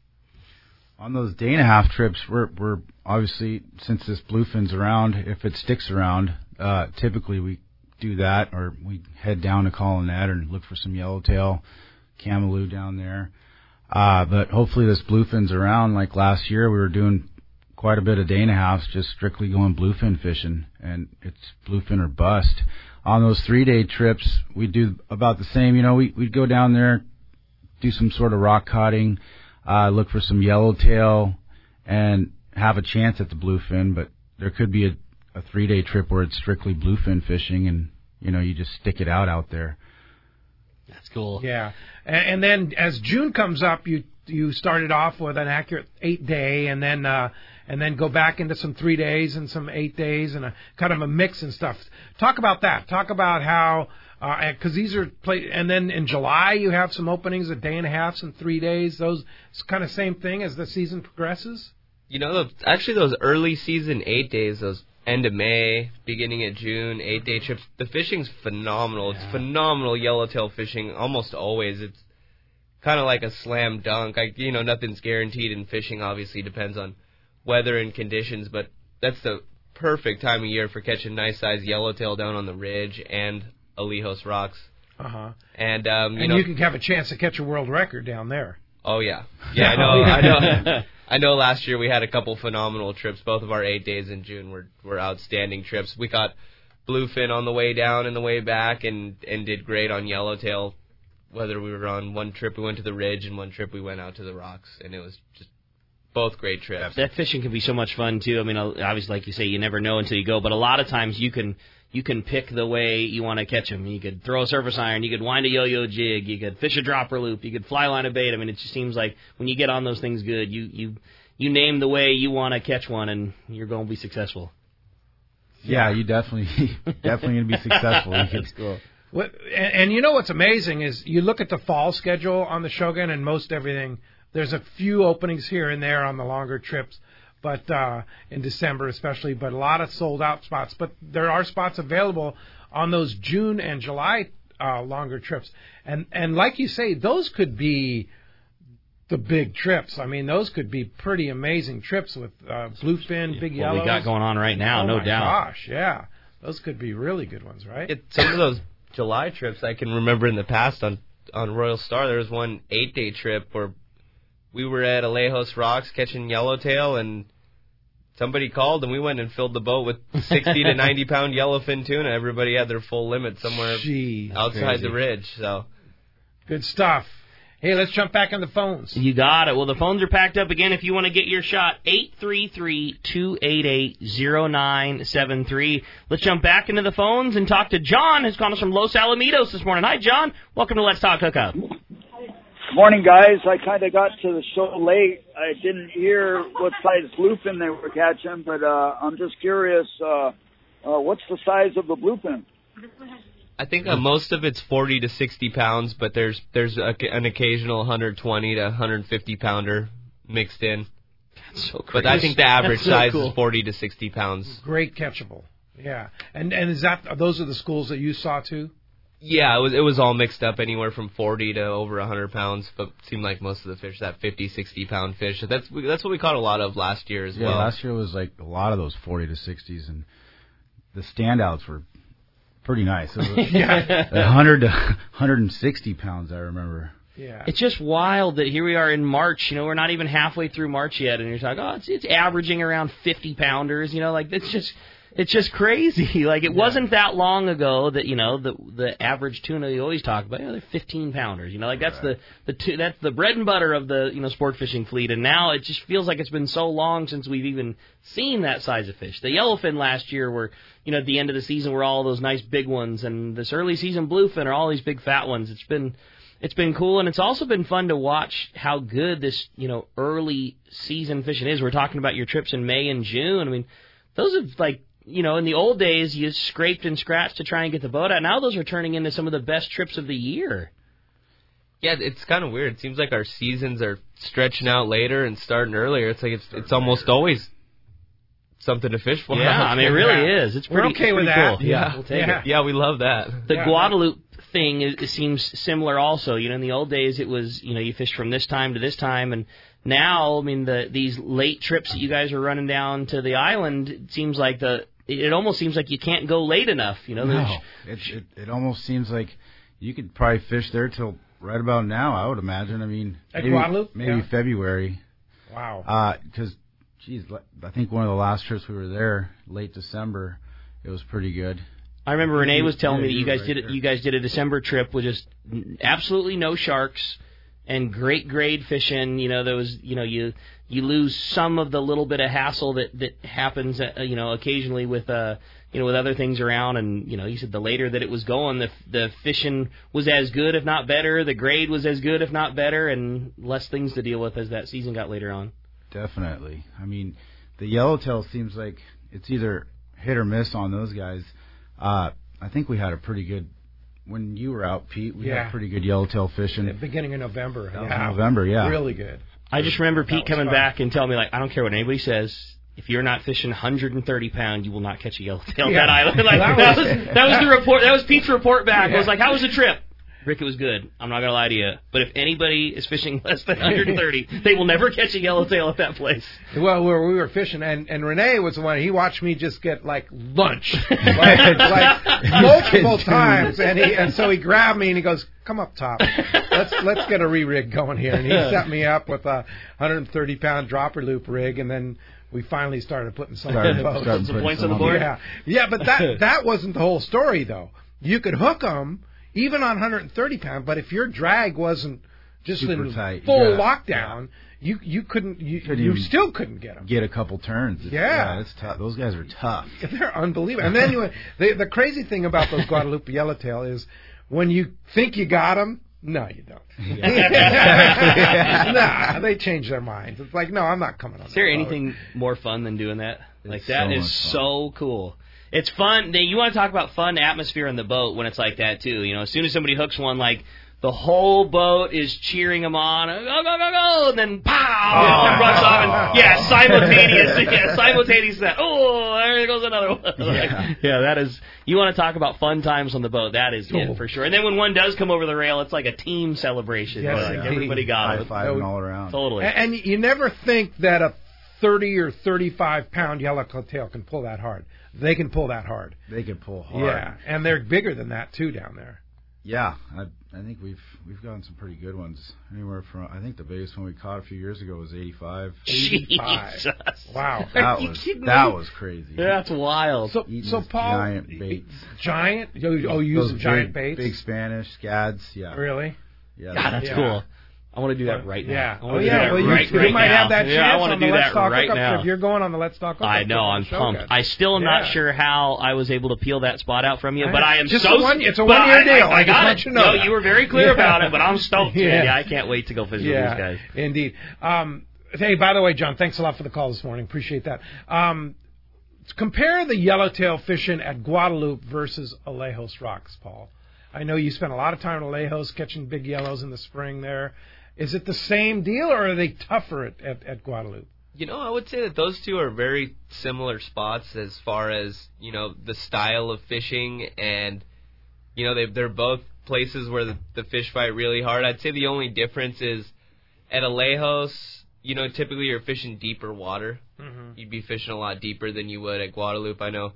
On those day and a half trips, we're we're obviously, since this bluefin's around, if it sticks around, uh, typically we do that, or we head down to Colonnade and look for some yellowtail, camelou down there. Uh, but hopefully this bluefin's around. Like last year, we were doing quite a bit of day and a halves, just strictly going bluefin fishing, and it's bluefin or bust. On those three-day trips, we do about the same. You know, we we'd go down there, do some sort of rock cutting, uh, look for some yellowtail, and have a chance at the bluefin. But there could be a, a three-day trip where it's strictly bluefin fishing, and you know, you just stick it out out there. That's cool. Yeah, and, and then as June comes up, you you started off with an accurate eight day, and then uh, and then go back into some three days and some eight days, and a kind of a mix and stuff. Talk about that. Talk about how, because uh, these are play, and then in July you have some openings, a day and a half and three days. Those it's kind of same thing as the season progresses. You know, the, actually those early season eight days, those end of May, beginning of June, eight-day trips, the fishing's phenomenal. Yeah. It's phenomenal yellowtail fishing almost always. It's kind of like a slam dunk. I, you know, nothing's guaranteed in fishing, obviously depends on weather and conditions, but that's the perfect time of year for catching nice-sized yellowtail down on the ridge and Alijos rocks. Uh-huh. And, um, you and know, you can have a chance to catch a world record down there. Oh, yeah. Yeah, I know. I know. I know last year we had a couple phenomenal trips. Both of our eight days in June were, were outstanding trips. We caught bluefin on the way down and the way back, and, and did great on yellowtail. Whether we were on one trip we went to the ridge and one trip we went out to the rocks, and it was just Both great trips. That fishing can be so much fun too. I mean, obviously, like you say, you never know until you go. But a lot of times you can you can pick the way you want to catch them. You could throw a surface iron, you could wind a yo-yo jig, you could fish a dropper loop, you could fly line a bait. I mean, it just seems like when you get on those things good, you you you name the way you want to catch one, and you're going to be successful. Yeah, you definitely definitely going to be successful. That's cool. What, and, and you know what's amazing is you look at the fall schedule on the Shogun and most everything. There's a few openings here and there on the longer trips, but uh, in December especially, but a lot of sold-out spots. But there are spots available on those June and July uh, longer trips. And, and like you say, those could be the big trips. I mean, those could be pretty amazing trips with uh, bluefin, big yellows. What we got going on right now, oh no my doubt. Gosh, yeah. Those could be really good ones, right? It, some of those July trips I can remember in the past on, on Royal Star, there was one eight-day trip where we were at Alejos Rocks catching yellowtail, and somebody called, and we went and filled the boat with sixty to ninety pound yellowfin tuna. Everybody had their full limit somewhere Jeez, outside crazy. the ridge. So good stuff. Hey, let's jump back on the phones. You got it. Well, the phones are packed up again. If you want to get your shot, eight three three, two eight eight, zero nine seven three. Let's jump back into the phones and talk to John, who's calling us from Los Alamitos this morning. Hi, John. Welcome to Let's Talk Hookup. Morning, guys. I kind of got to the show late. I didn't hear what size bluefin they were catching, but uh, I'm just curious, uh, uh, what's the size of the bluefin? I think uh, most of it's forty to sixty pounds, but there's there's a, an occasional one twenty to one fifty pounder mixed in. That's so crazy. But I think the average That's so size cool. is forty to sixty pounds. Great catchable. Yeah. And and is that those are the schools that you saw too? Yeah, it was it was all mixed up, anywhere from forty to over one hundred pounds, but it seemed like most of the fish, that fifty, sixty pound fish. That's that's what we caught a lot of last year as yeah, well. last year was like a lot of those forty to sixties, and the standouts were pretty nice. It was Yeah. one hundred to one hundred sixty pounds, I remember. Yeah. It's just wild that here we are in March. You know, we're not even halfway through March yet, and you're talking, oh, it's, it's averaging around fifty pounders. You know, like it's just, it's just crazy. Like it Yeah. wasn't that long ago that you know the the average tuna you always talk about. You know, they're fifteen pounders. You know, like that's Right. the the tu- that's the bread and butter of the you know sport fishing fleet. And now it just feels like it's been so long since we've even seen that size of fish. The yellowfin last year were, you know, at the end of the season were all those nice big ones, and this early season bluefin are all these big fat ones. It's been It's been cool, and it's also been fun to watch how good this, you know, early season fishing is. We're talking about your trips in May and June. I mean, those have, like, you know, in the old days, you scraped and scratched to try and get the boat out. Now those are turning into some of the best trips of the year. Yeah, it's kind of weird. It seems like our seasons are stretching out later and starting earlier. It's like it's it's almost always something to fish for. Yeah, I mean, it really Yeah. is. It's We're pretty, okay it's with pretty that. cool. Yeah. We'll take Yeah. it. Yeah, we love that. The Yeah. Guadalupe thing is, it seems similar also. You know, in the old days it was, you know, you fished from this time to this time, and now, I mean, the these late trips that you guys are running down to the island, it seems like the it almost seems like you can't go late enough. You know, No, there's- it, it it almost seems like you could probably fish there till right about now. I would imagine. I mean, At maybe, Guadalupe? maybe Yeah. February. Wow. Because, geez, I think one of the last trips we were there, late December, it was pretty good. I remember Renee was telling Yeah, me that you you were guys right did it. there. You guys did a December trip with just absolutely no sharks and great grade fishing. You know, there was, you know, you you lose some of the little bit of hassle that that happens, uh, you know, occasionally with uh, you know, with other things around. And you know, you said the later that it was going, the the fishing was as good, if not better. The grade was as good, if not better, and less things to deal with as that season got later on. Definitely. I mean, the yellowtail seems like it's either hit or miss on those guys. Uh, I think we had a pretty good, when you were out, Pete, we Yeah. had pretty good yellowtail fishing. At the beginning of November. That was Yeah. November, yeah. Really good. I just remember That Pete was coming fun. back and telling me, like, I don't care what anybody says. If you're not fishing one hundred thirty pound, you will not catch a yellowtail on Yeah. that island. Like, That that, was- was, that was the report. That was Pete's report back. Yeah. I was like, how was the trip? Rick, it was good. I'm not going to lie to you. But if anybody is fishing less than one hundred thirty, they will never catch a yellowtail at that place. Well, we were, we were fishing, and, and Renee was the one, he watched me just get, like, lunch. like, like multiple times. And he and so he grabbed me, and he goes, come up top. Let's let's get a re-rig going here. And he set me up with a one hundred thirty pound dropper loop rig, and then we finally started putting some on the Started- boat. started Some putting points on some the board? Yeah, yeah, but that that wasn't the whole story, though. You could hook them even on one hundred thirty pound, but if your drag wasn't just Super in tight. full Yeah. lockdown, you you couldn't you, Couldn't you even still couldn't get them. Get a couple turns. It's, Yeah. it's tough. Those guys are tough. They're unbelievable. And then you, the the crazy thing about those Guadalupe yellowtail is when you think you got them, no, you don't. Nah, they change their minds. It's like, no, I'm not coming on. Is there that boat. anything more fun than doing that? Like It's that so is much fun. so cool. It's fun. You want to talk about fun atmosphere in the boat when it's like that too. You know, as soon as somebody hooks one, like the whole boat is cheering them on. Go go go go! And then pow! Oh. And runs off. And, yeah, simultaneous. Yeah, simultaneous. That. Oh, there goes another one. Yeah. Like, yeah, that is. You want to talk about fun times on the boat? That is Oh. it for sure. And then when one does come over the rail, it's like a team celebration. Yes, like yeah. everybody got High it. fiving all around. Totally. And, and you never think that a thirty or thirty-five pound yellowtail can pull that hard. They can pull that hard. They can pull hard. Yeah, and they're bigger than that too down there. Yeah, I, I think we've we've gotten some pretty good ones. Anywhere from I think the biggest one we caught a few years ago was eighty-five. eighty-five. Jesus. Wow. That you was kidding that me? was crazy. Yeah, that's wild. So, Eating so these Paul, giant baits. Giant? Oh, you use Those some giant big, baits? Big Spanish scads. Yeah. Really? Yeah. God, that's Yeah. cool. I want to do that right now. Yeah. I wanna Oh, do yeah. that Well, you, right, you right might now. have that chance yeah, I want on to the do Let's that Talk right Hookup. now. If you're going on the Let's Talk Hookup. I know, I'm pumped. I still am not Yeah. sure how I was able to peel that spot out from you, but I am Just so. a one- it's a but one-year I- deal. I, I I just got want it. you to know No, that. you were very clear Yeah. about it, but I'm stoked. Yeah. Yeah, I can't wait to go visit Yeah, these guys. indeed. Um, hey, by the way, John, thanks a lot for the call this morning. Appreciate that. Um, compare the yellowtail fishing at Guadalupe versus Alejos Rocks, Paul. I know you spent a lot of time at Alejos catching big yellows in the spring there. Is it the same deal, or are they tougher at, at, at Guadalupe? You know, I would say that those two are very similar spots as far as, you know, the style of fishing, and, you know, they, they're both places where the, the fish fight really hard. I'd say the only difference is at Alejos, you know, typically you're fishing deeper water. Mm-hmm. You'd be fishing a lot deeper than you would at Guadalupe. I know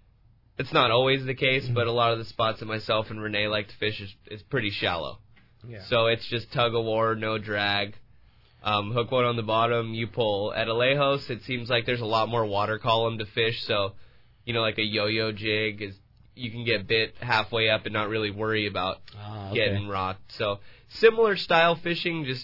it's not always the case, Mm-hmm. but a lot of the spots that myself and Renee like to fish is, is pretty shallow. Yeah. So it's just tug of war, no drag. Um, hook one on the bottom, you pull. At Alejos, it seems like there's a lot more water column to fish. So, you know, like a yo-yo jig is you can get bit halfway up and not really worry about Ah, okay. getting rocked. So similar style fishing, just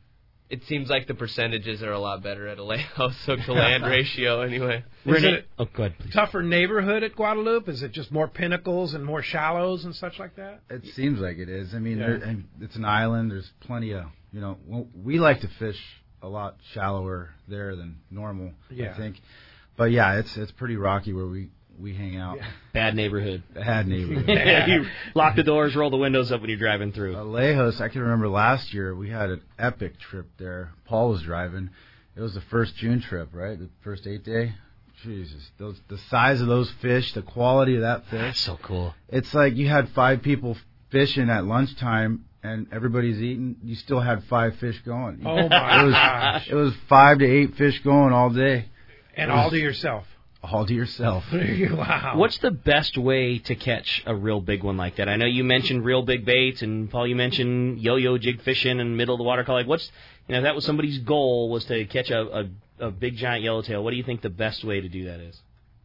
it seems like the percentages are a lot better at Alejos hook to land ratio anyway. Is it Oh, go ahead, please. tougher neighborhood at Guadalupe? Is it just more pinnacles and more shallows and such like that? It seems like it is. I mean, Yeah. there, and it's an island. There's plenty of, you know, well, we like to fish a lot shallower there than normal, Yeah. I think. But yeah, it's it's pretty rocky where we, we hang out. Yeah. Bad neighborhood. Bad neighborhood. You lock the doors, roll the windows up when you're driving through. Alejos, I can remember last year we had an epic trip there. Paul was driving. It was the first June trip, right? The first eight day. Jesus, those the size of those fish, the quality of that fish. That's so cool. It's like you had five people fishing at lunchtime and everybody's eating. You still had five fish going. Oh, my it was, gosh. It was five to eight fish going all day. And It was all to yourself. All to yourself. Wow. What's the best way to catch a real big one like that? I know you mentioned real big baits, and Paul, you mentioned yo-yo jig fishing in the middle of the water. Like, what's, you know, if that was somebody's goal was to catch a, a, a big giant yellowtail, what do you think the best way to do that is?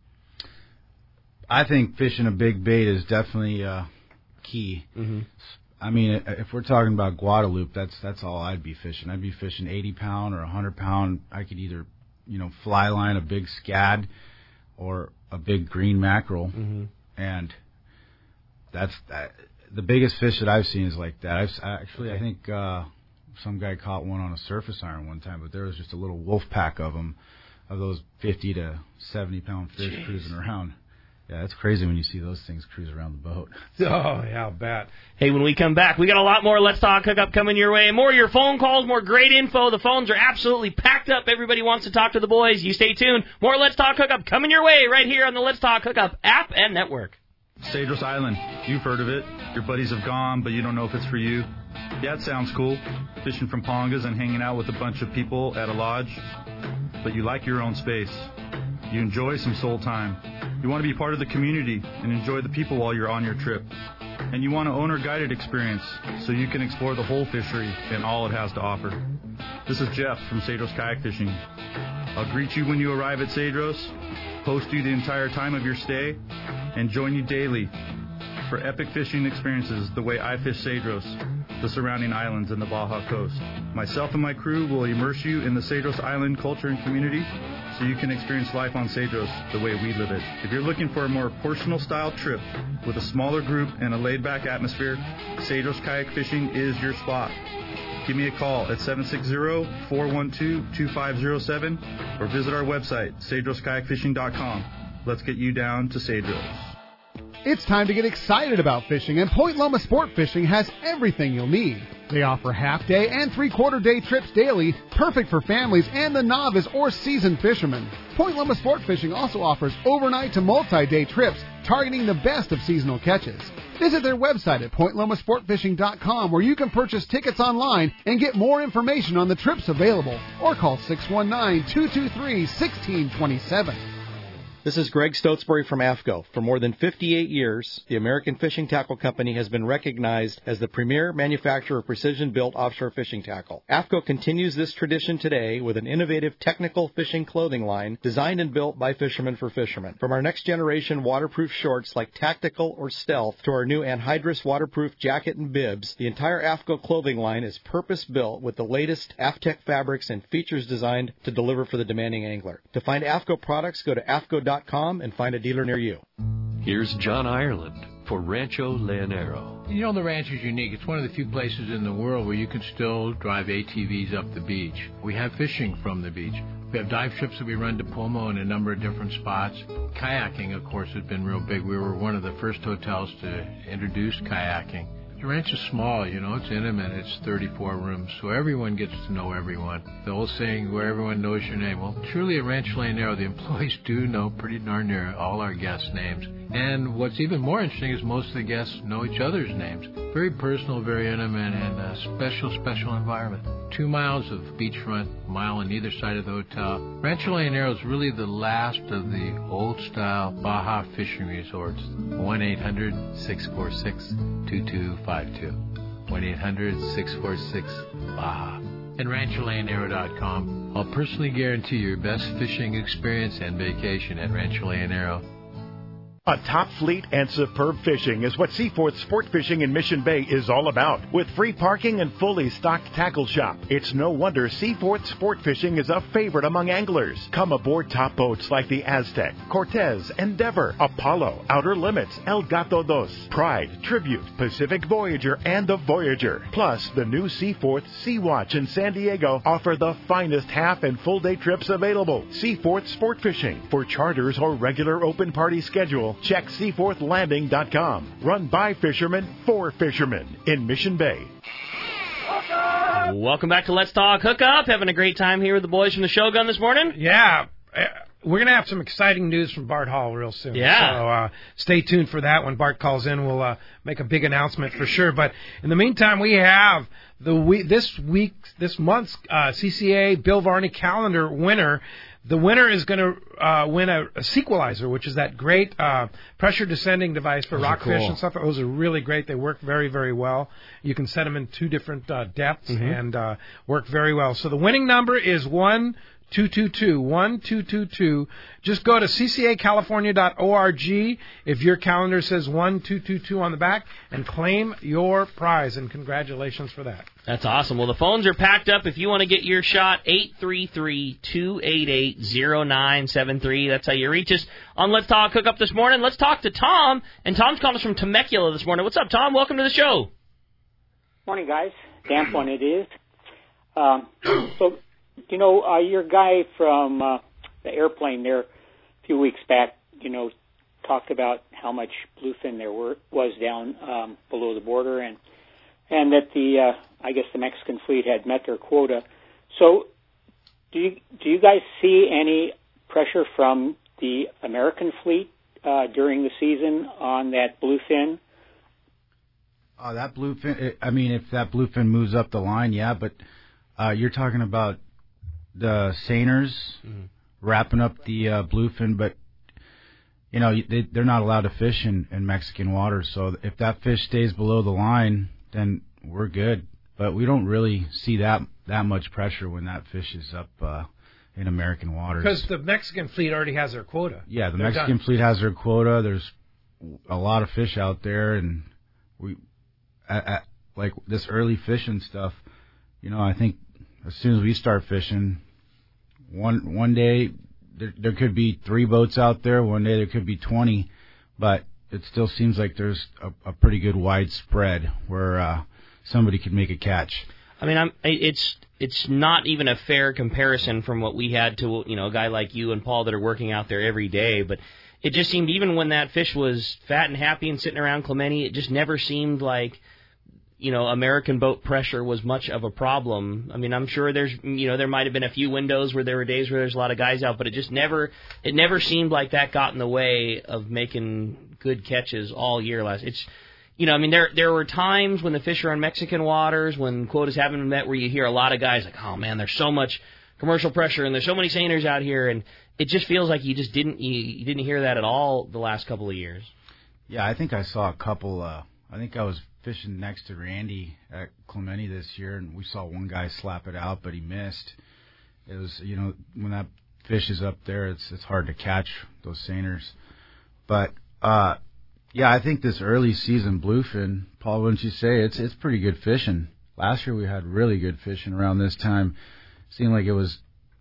I think fishing a big bait is definitely uh, key. Mm-hmm. I mean, if we're talking about Guadalupe, that's that's all I'd be fishing. I'd be fishing eighty pound or one hundred pound. I could either, you know, fly line a big scad or a big green mackerel, Mm-hmm. and that's that. The biggest fish that I've seen is like that. I've actually, Okay. I think uh, some guy caught one on a surface iron one time, but there was just a little wolf pack of them, of those fifty to seventy pound fish Jeez. cruising around. Yeah, it's crazy when you see those things cruise around the boat. Oh, yeah, I'll bet. Hey, when we come back, we got a lot more Let's Talk Hookup coming your way. More of your phone calls, more great info. The phones are absolutely packed up. Everybody wants to talk to the boys. You stay tuned. More Let's Talk Hookup coming your way right here on the Let's Talk Hookup app and network. Cedros Island. You've heard of it. Your buddies have gone, but you don't know if it's for you. Yeah, it sounds cool. Fishing from pongas and hanging out with a bunch of people at a lodge. But you like your own space. You enjoy some soul time. You want to be part of the community and enjoy the people while you're on your trip. And you want an owner-guided experience so you can explore the whole fishery and all it has to offer. This is Jeff from Cedros Kayak Fishing. I'll greet you when you arrive at Cedros, host you the entire time of your stay, and join you daily for epic fishing experiences the way I fish Cedros. the surrounding islands and the Baja Coast. Myself and my crew will immerse you in the Cedros Island culture and community so you can experience life on Cedros the way we live it. If you're looking for a more portional-style trip with a smaller group and a laid-back atmosphere, Cedros Kayak Fishing is your spot. Give me a call at seven six zero, four one two, two five zero seven or visit our website, cedros kayak fishing dot com. Let's get you down to Cedros. It's time to get excited about fishing, and Point Loma Sport Fishing has everything you'll need. They offer half-day and three-quarter day trips daily, perfect for families and the novice or seasoned fishermen. Point Loma Sport Fishing also offers overnight to multi-day trips, targeting the best of seasonal catches. Visit their website at point loma sport fishing dot com, where you can purchase tickets online and get more information on the trips available, or call six one nine, two two three, one six two seven. This is Greg Stotesbury from A F C O. For more than fifty-eight years, the American Fishing Tackle Company has been recognized as the premier manufacturer of precision-built offshore fishing tackle. A F C O continues this tradition today with an innovative technical fishing clothing line designed and built by fishermen for fishermen. From our next-generation waterproof shorts like Tactical or Stealth to our new anhydrous waterproof jacket and bibs, the entire A F C O clothing line is purpose-built with the latest AFTEC fabrics and features designed to deliver for the demanding angler. To find A F C O products, go to A F C O dot com and find a dealer near you. Here's John Ireland for Rancho Leonero. You know, the ranch is unique. It's one of the few places in the world where you can still drive A T Vs up the beach. We have fishing from the beach. We have dive trips that we run to Pomo in a number of different spots. Kayaking, of course, has been real big. We were one of the first hotels to introduce kayaking. The ranch is small, you know, it's intimate, it's thirty-four rooms, so everyone gets to know everyone. The old saying, where everyone knows your name. Well, truly at Rancho Leonero, the employees do know pretty darn near all our guests' names. And what's even more interesting is most of the guests know each other's names. Very personal, very intimate, and a special, special environment. Two miles of beachfront, a mile on either side of the hotel. Rancho Leonero is really the last of the old-style Baja fishing resorts. one eight hundred, six four six, two two five two. one eight hundred, six four six, Baja. And rancho leonero dot com. I'll personally guarantee your best fishing experience and vacation at Rancho Leonero. A top fleet and superb fishing is what Seaforth Sport Fishing in Mission Bay is all about. With free parking and fully stocked tackle shop, it's no wonder Seaforth Sport Fishing is a favorite among anglers. Come aboard top boats like the Aztec, Cortez, Endeavor, Apollo, Outer Limits, El Gato Dos, Pride, Tribute, Pacific Voyager, and the Voyager. Plus, the new Seaforth Sea Watch in San Diego offer the finest half and full day trips available. Seaforth Sport Fishing. For charters or regular open party schedule, check seaforth landing dot com. Run by fishermen for fishermen in Mission Bay. Welcome back to Let's Talk Hookup. Having a great time here with the boys from the Shogun this morning. Yeah. We're going to have some exciting news from Bart Hall real soon. Yeah. So uh, stay tuned for that. When Bart calls in, we'll uh, make a big announcement for sure. But in the meantime, we have the week, this week, this month's uh, C C A Bill Varney calendar winner. The winner is going to uh, win a, a Sequelizer, which is that great uh, pressure descending device for Those rockfish cool. and stuff. Those are really great. They work very, very well. You can set them in two different uh, depths Mm-hmm. and uh, work very well. So the winning number is one two two two, one two two two. Just go to c c a california dot org if your calendar says one two two two on the back and claim your prize. And congratulations for that. That's awesome. Well, the phones are packed up. If you want to get your shot, eight three three, two eight eight, zero nine seven three. That's how you reach us on Let's Talk Hookup this morning. Let's talk to Tom. And Tom's calling us from Temecula this morning. What's up, Tom? Welcome to the show. Morning, guys. Damp one it is. Um, so, you know, uh, your guy from uh, the airplane there a few weeks back, you know, talked about how much bluefin there were, was down um, below the border, and and that the, uh, I guess the Mexican fleet had met their quota. So do you, do you guys see any pressure from the American fleet uh, during the season on that bluefin? Uh, that bluefin, I mean, if that bluefin moves up the line, yeah, but uh, you're talking about the seiners mm-hmm. wrapping up the uh, bluefin, but, you know, they, they're not allowed to fish in, in Mexican waters, so if that fish stays below the line, then we're good. But we don't really see that that much pressure when that fish is up uh, in American waters. Because the Mexican fleet already has their quota. Yeah, the They're Mexican done. fleet has their quota. There's a lot of fish out there, and we, at, like this early fishing stuff, you know, I think as soon as we start fishing, one one day there, there could be three boats out there, one day there could be twenty, but it still seems like there's a, a pretty good widespread where uh, somebody could make a catch. I mean, I'm, it's it's not even a fair comparison from what we had to, you know, a guy like you and Paul that are working out there every day, but it just seemed even when that fish was fat and happy and sitting around Clemente, it just never seemed like, you know, American boat pressure was much of a problem. I mean, I'm sure there's, you know, there might have been a few windows where there were days where there's a lot of guys out, but it just never, it never seemed like that got in the way of making good catches all year last. It's, you know, I mean, there there were times when the fish are on Mexican waters, when quotas haven't been met, where you hear a lot of guys like, oh man, there's so much commercial pressure and there's so many seiners out here, and it just feels like you just didn't you, you didn't hear that at all the last couple of years. Yeah, I think I saw a couple. Uh, I think I was fishing next to Randy at Clemente this year, and we saw one guy slap it out, but he missed. It was, you know, when that fish is up there, it's it's hard to catch those seiners. But uh, yeah, I think this early season bluefin, Paul, wouldn't you say it's it's pretty good fishing? Last year we had really good fishing around this time. Seemed like it was,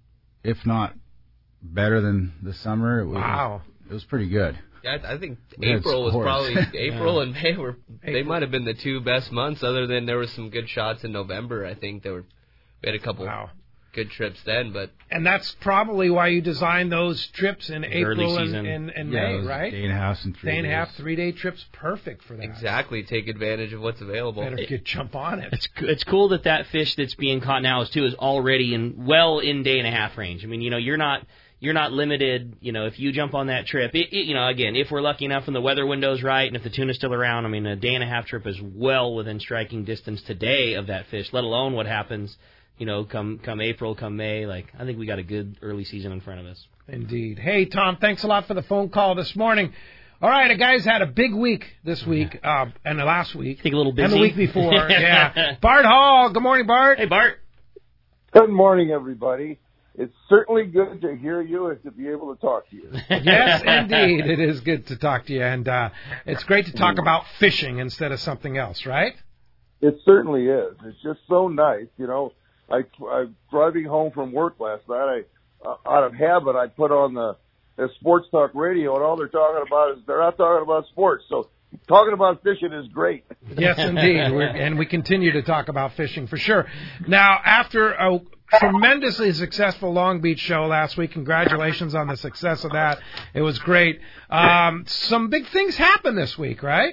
if not better than the summer. It was, wow, it was pretty good. Yeah, I, I think We April was scores. probably April Yeah. and May were they April. might have been the two best months. Other than there were some good shots in November. I think there were we had a couple Wow. good trips then, but And that's probably why you designed those trips in April and, season. and, and Yeah, May, it was right? day and a half and three Day and a half, days. three-day trips, perfect for that. exactly take advantage of what's available. Better get jump on it. It's it's cool that that fish that's being caught now is too is already in well in day and a half range. I mean, you know, you're not you're not limited. You know, if you jump on that trip, it, it, you know, again, if we're lucky enough and the weather window's right, and if the tuna's still around, I mean, a day and a half trip is well within striking distance today of that fish. Let alone what happens, you know, come come April, come May. Like, I think we got a good early season in front of us. Indeed. Hey, Tom, thanks a lot for the phone call this morning. All right, a guy's had a big week this week, uh, and the last week. I think a little busy. And the week before, yeah. Bart Hall, good morning, Bart. Hey, Bart. Good morning, everybody. It's certainly good to hear you and to be able to talk to you. Yes, indeed. It is good to talk to you, and uh, it's great to talk about fishing instead of something else, right? It certainly is. It's just so nice, you know. I, I driving home from work last night. I, uh, out of habit, I put on the, the sports talk radio, and all they're talking about is they're not talking about sports. So talking about fishing is great. Yes, indeed. We're, and we continue to talk about fishing for sure. Now, after a tremendously successful Long Beach show last week, congratulations on the success of that. It was great. Um, some big things happened this week, right?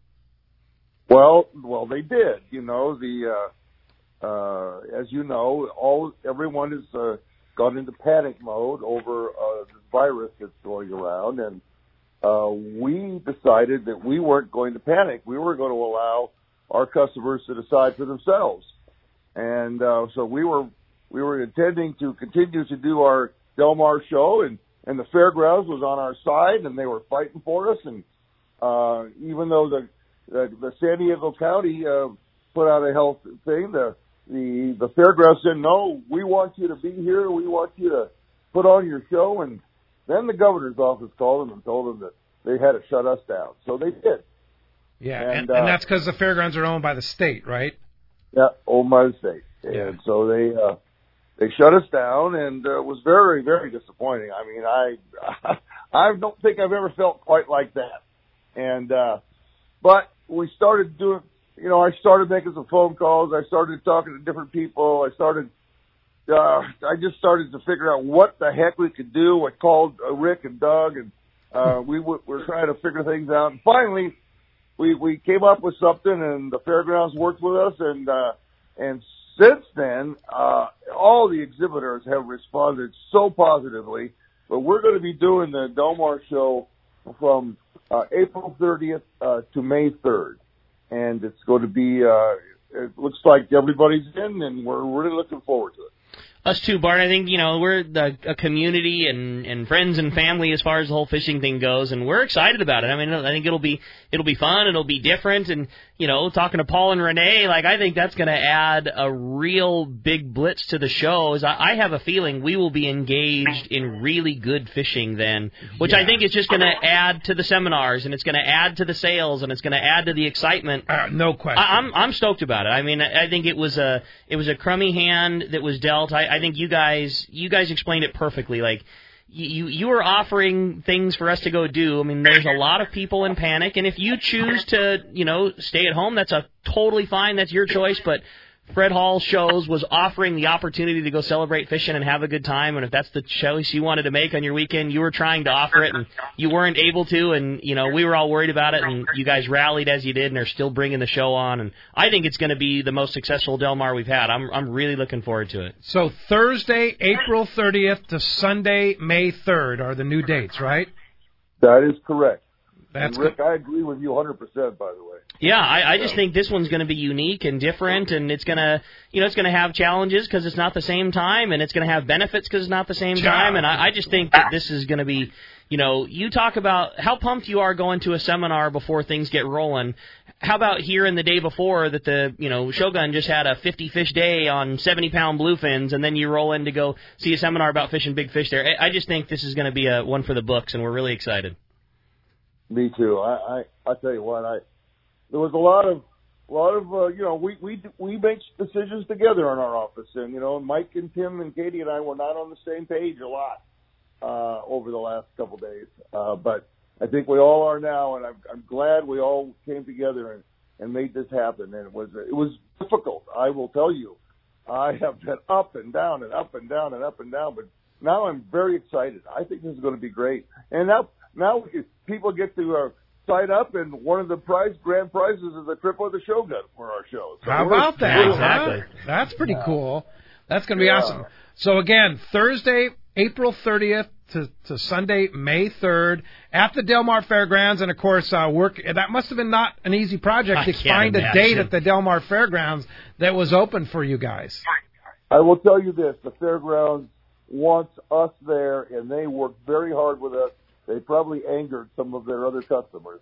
Well, well, they did. You know, the uh, uh, as you know, all everyone has uh, gone into panic mode over uh, this virus that's going around, and uh, we decided that we weren't going to panic. We were going to allow our customers to decide for themselves, and uh, so we were we were intending to continue to do our Del Mar show, and and the fairgrounds was on our side, and they were fighting for us, and uh, even though the The, the San Diego County uh, put out a health thing. The, the the fairgrounds said, no, we want you to be here. We want you to put on your show. And then the governor's office called them and told them that they had to shut us down. So they did. Yeah, and, and, uh, and that's because the fairgrounds are owned by the state, right? Yeah, owned by the state. And so they uh, they shut us down, and uh, it was very, very disappointing. I mean, I I don't think I've ever felt quite like that. And uh, but we started doing, you know, I started making some phone calls. I started talking to different people. I started, uh, I just started to figure out what the heck we could do. I called uh, Rick and Doug, and uh, we w- were trying to figure things out. And finally, we we came up with something, and the fairgrounds worked with us. And uh, and since then, uh, all the exhibitors have responded so positively. But we're going to be doing the Del Mar show from Uh, April thirtieth uh, to May third, and it's going to be. Uh, it looks like everybody's in, and we're really looking forward to it. Us too, Bart. I think, you know, we're the, a community and, and friends and family as far as the whole fishing thing goes, and we're excited about it. I mean, I think it'll be it'll be fun, it'll be different, and, you know, talking to Paul and Renee, like, I think that's going to add a real big blitz to the show. Is I, I have a feeling we will be engaged in really good fishing then, which yeah. I think is just going to add to the seminars, and it's going to add to the sales, and it's going to add to the excitement. Uh, no question. I, I'm I'm stoked about it. I mean, I think it was a it was a crummy hand that was dealt. I, I think you guys you guys explained it perfectly. Like, you you were offering things for us to go do. I mean, there's a lot of people in panic, and if you choose to, you know, stay at home, that's a totally fine. That's your choice. But Fred Hall Shows was offering the opportunity to go celebrate fishing and have a good time, and if that's the choice you wanted to make on your weekend, you were trying to offer it, and you weren't able to, and, you know, we were all worried about it, and you guys rallied as you did, and are still bringing the show on, and I think it's going to be the most successful Del Mar we've had. I'm I'm really looking forward to it. So Thursday, April thirtieth to Sunday, May third are the new dates, right? That is correct. That's and Rick, good. I agree with you one hundred percent, by the way. Yeah, I, I just think this one's going to be unique and different, and it's going to, you know, it's going to have challenges because it's not the same time, and it's going to have benefits because it's not the same time, and I, I just think that this is going to be, you know, you talk about how pumped you are going to a seminar before things get rolling. How about here in the day before that the, you know, Shogun just had a fifty fish day on seventy pound bluefins, and then you roll in to go see a seminar about fishing big fish there. I, I just think this is going to be a one for the books, and we're really excited. Me too. I, I, I tell you what, I, there was a lot of, a lot of, uh, you know, we, we, we make decisions together in our office, and, you know, Mike and Tim and Katie and I were not on the same page a lot, uh, over the last couple of days. Uh, but I think we all are now, and I'm, I'm glad we all came together and, and made this happen. And it was, it was difficult. I will tell you, I have been up and down and up and down and up and down, but now I'm very excited. I think this is going to be great. And now, now we can, people get to uh, sign up, and one of the prize grand prizes is a trip with the Shogun for our show. So How about that? Exactly. That's pretty yeah. cool. That's going to be yeah. awesome. So again, Thursday, April thirtieth to, to Sunday, May third, at the Del Mar Fairgrounds, and of course, uh, work. That must have been not an easy project I to can't find imagine. a date at the Del Mar Fairgrounds that was open for you guys. I will tell you this: the fairgrounds wants us there, and they work very hard with us. They probably angered some of their other customers.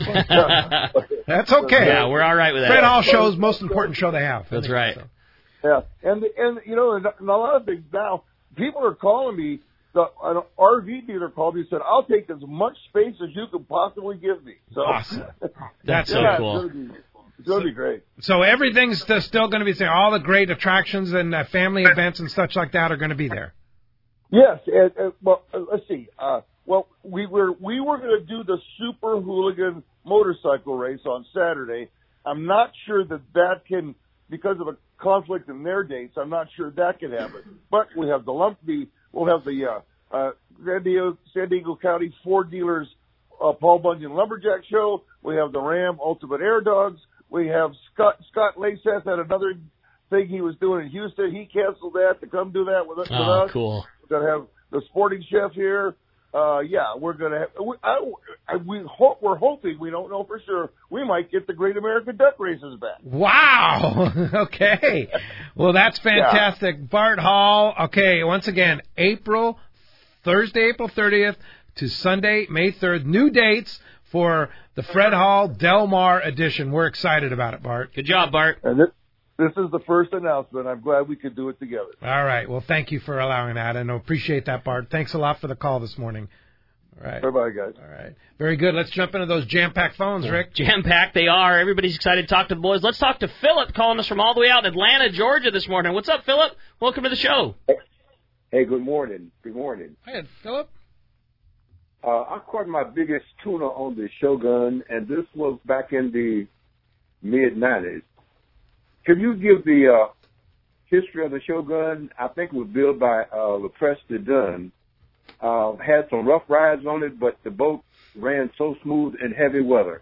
That's okay. Yeah, we're all right with that. Fred Hall Show's most important show they have. That's right. So. Yeah, and and you know, and a lot of things now. People are calling me. The, an R V dealer called me and said, "I'll take as much space as you can possibly give me." So awesome. That's yeah, so cool. It's going to be, it's going to be great. So everything's still going to be there. All the great attractions and uh, family events and such like that are going to be there. Yes. And, and, well, uh, let's see. Uh, well, we were we were going to do the Super Hooligan motorcycle race on Saturday. I'm not sure that that can, because of a conflict in their dates, I'm not sure that can happen. But we have the lump the we'll have the uh, uh, San Diego San Diego County Ford Dealers uh, Paul Bunyan Lumberjack Show. We have the Ram Ultimate Air Dogs. We have Scott Scott Laceth had another thing he was doing in Houston. He canceled that to come do that with us. Oh, with us. cool. We're gonna have the Sporting Chef here. Uh, yeah, we're gonna have. We, I, I, we hope we're hoping. We don't know for sure. We might get the Great American Duck Races back. Wow. Okay. Well, that's fantastic. Yeah. Bart Hall. Okay. Once again, April Thursday, April thirtieth to Sunday, May third. New dates for the Fred Hall Del Mar edition. We're excited about it, Bart. Good job, Bart. And this, this is the first announcement. I'm glad we could do it together. All right. Well, thank you for allowing that, and I appreciate that, Bart. Thanks a lot for the call this morning. All right. Bye-bye, guys. All right. Very good. Let's jump into those jam-packed phones, Rick. Jam-packed they are. Everybody's excited to talk to the boys. Let's talk to Philip calling us from all the way out in Atlanta, Georgia this morning. What's up, Philip? Welcome to the show. Hey, good morning. Good morning. Hey, Philip. Uh, I caught my biggest tuna on the Shogun, and this was back in the mid nineties. Can you give the uh, history of the Shogun? I think it was built by uh, LaPresta Dunn. Uh, had some rough rides on it, but the boat ran so smooth in heavy weather.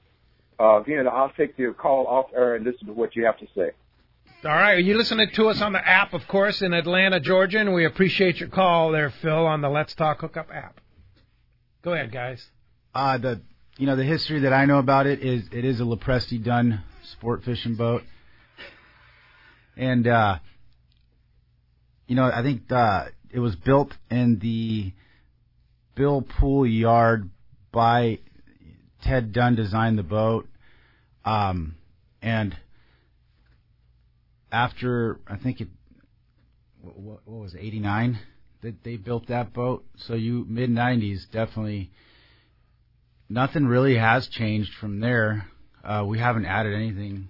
Uh, again, I'll take your call off air and listen to what you have to say. All right. You're listening to us on the app, of course, in Atlanta, Georgia, and we appreciate your call there, Phil, on the Let's Talk Hookup app. Go ahead, guys. Uh, the you know the history that I know about it is it is a LaPresta Dunn sport fishing boat, and uh, you know, I think uh, it was built in the Bill Pool Yard by Ted Dunn. Designed the boat, um, and after I think it, what, what was it, eighty-nine that they built that boat. So you mid nineties, definitely. Nothing really has changed from there. Uh, we haven't added anything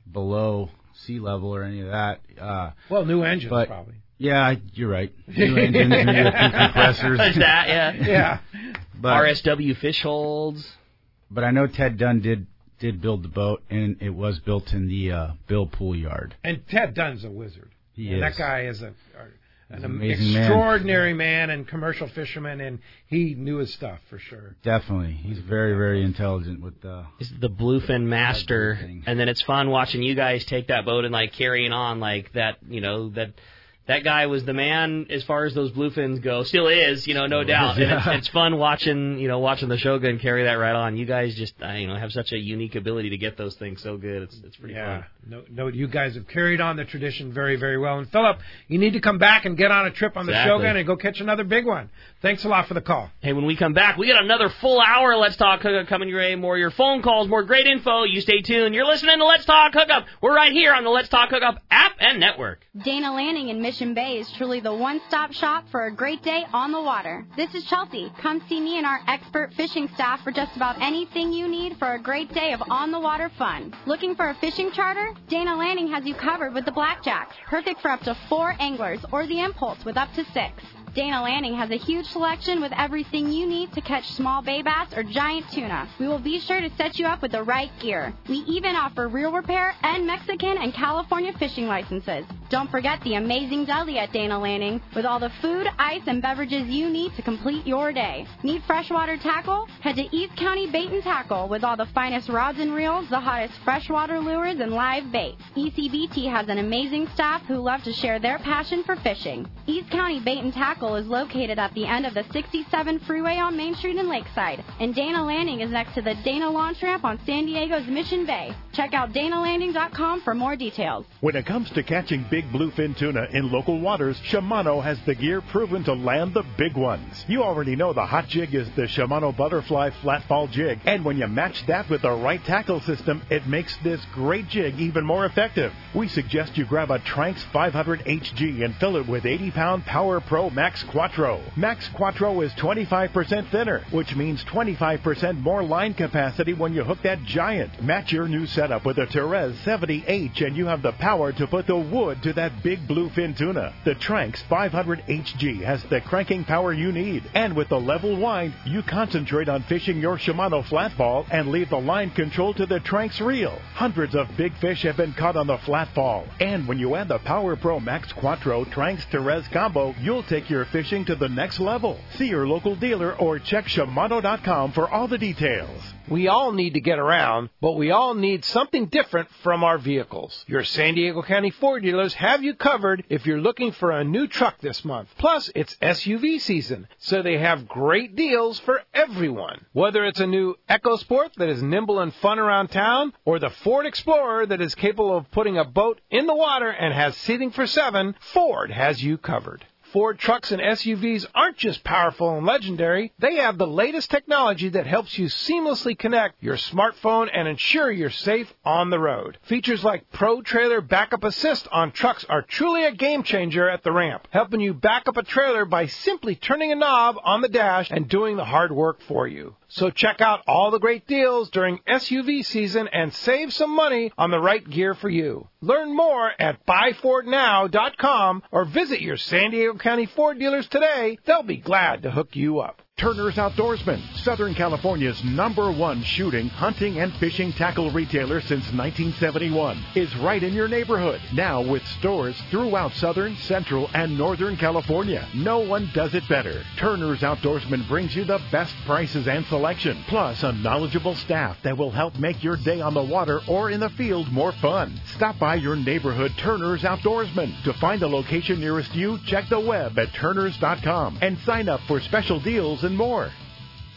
below sea level or any of that. Uh, well, new engines but, probably. Yeah, you're right. New engines, maybe a few compressors. that, yeah. Yeah. But, R S W fish holds. But I know Ted Dunn did did build the boat, and it was built in the uh, Bill Pool Yard. And Ted Dunn's a wizard. He yeah, is. That guy is a... An, an amazing extraordinary man. man and commercial fisherman, and he knew his stuff for sure. Definitely, he's very, very intelligent with the. He's the bluefin master, and then it's fun watching you guys take that boat and like carrying on like that. You know that that guy was the man as far as those bluefins go. Still is, you know, no doubt. Yeah. And it's, it's fun watching, you know, watching the Shogun carry that right on. You guys just, uh, you know, have such a unique ability to get those things so good. It's it's pretty yeah. fun. No, no, you guys have carried on the tradition very, very well. And Philip, you need to come back and get on a trip on the Exactly. Shogun and go catch another big one. Thanks a lot for the call. Hey, when we come back, we got another full hour Let's Talk Hookup coming your way. More your phone calls, more great info. You stay tuned. You're listening to Let's Talk Hookup. We're right here on the Let's Talk Hookup app and network. Dana Landing in Mission Bay is truly the one-stop shop for a great day on the water. This is Chelsea. Come see me and our expert fishing staff for just about anything you need for a great day of on-the-water fun. Looking for a fishing charter? Dana Landing has you covered with the Blackjack, perfect for up to four anglers, or the Impulse with up to six. Dana Landing has a huge selection with everything you need to catch small bay bass or giant tuna. We will be sure to set you up with the right gear. We even offer reel repair and Mexican and California fishing licenses. Don't forget the amazing deli at Dana Landing with all the food, ice, and beverages you need to complete your day. Need freshwater tackle? Head to East County Bait and Tackle with all the finest rods and reels, the hottest freshwater lures, and live bait. E C B T has an amazing staff who love to share their passion for fishing. East County Bait and Tackle is located at the end of the sixty-seven freeway on Main Street in Lakeside, and Dana Landing is next to the Dana Launch Ramp on San Diego's Mission Bay. Check out dana landing dot com for more details. When it comes to catching big bluefin tuna in local waters, Shimano has the gear proven to land the big ones. You already know the hot jig is the Shimano Butterfly Flatfall Jig, and when you match that with the right tackle system, it makes this great jig even more effective. We suggest you grab a Tranx five hundred H G and fill it with eighty pound Power Pro Max Quattro. Max Quattro is twenty-five percent thinner, which means twenty-five percent more line capacity when you hook that giant. Match your new setup with a Therese seventy H and you have the power to put the wood to that big bluefin tuna. The Tranx five hundred H G has the cranking power you need, and with the level wind, you concentrate on fishing your Shimano flatfall and leave the line control to the Tranx reel. Hundreds of big fish have been caught on the flatfall, and when you add the Power Pro Max Quattro Tranx Therese combo, you'll take your fishing to the next level. See your local dealer or check Shimano dot com for all the details. We all need to get around, but we all need something different from our vehicles. Your San Diego County Ford dealers have you covered if you're looking for a new truck this month. Plus, it's S U V season, so they have great deals for everyone. Whether it's a new EcoSport that is nimble and fun around town, or the Ford Explorer that is capable of putting a boat in the water and has seating for seven, Ford has you covered. Ford trucks and S U Vs aren't just powerful and legendary. They have the latest technology that helps you seamlessly connect your smartphone and ensure you're safe on the road. Features like Pro Trailer Backup Assist on trucks are truly a game changer at the ramp, helping you back up a trailer by simply turning a knob on the dash and doing the hard work for you. So check out all the great deals during S U V season and save some money on the right gear for you. Learn more at buy ford now dot com or visit your San Diego County Ford dealers today. They'll be glad to hook you up. Turner's Outdoorsman, Southern California's number one shooting, hunting, and fishing tackle retailer since nineteen seventy-one, is right in your neighborhood. Now with stores throughout Southern, Central, and Northern California. No one does it better. Turner's Outdoorsman brings you the best prices and selection, plus a knowledgeable staff that will help make your day on the water or in the field more fun. Stop by your neighborhood Turner's Outdoorsman. To find a location nearest you, check the web at turners dot com and sign up for special deals and more.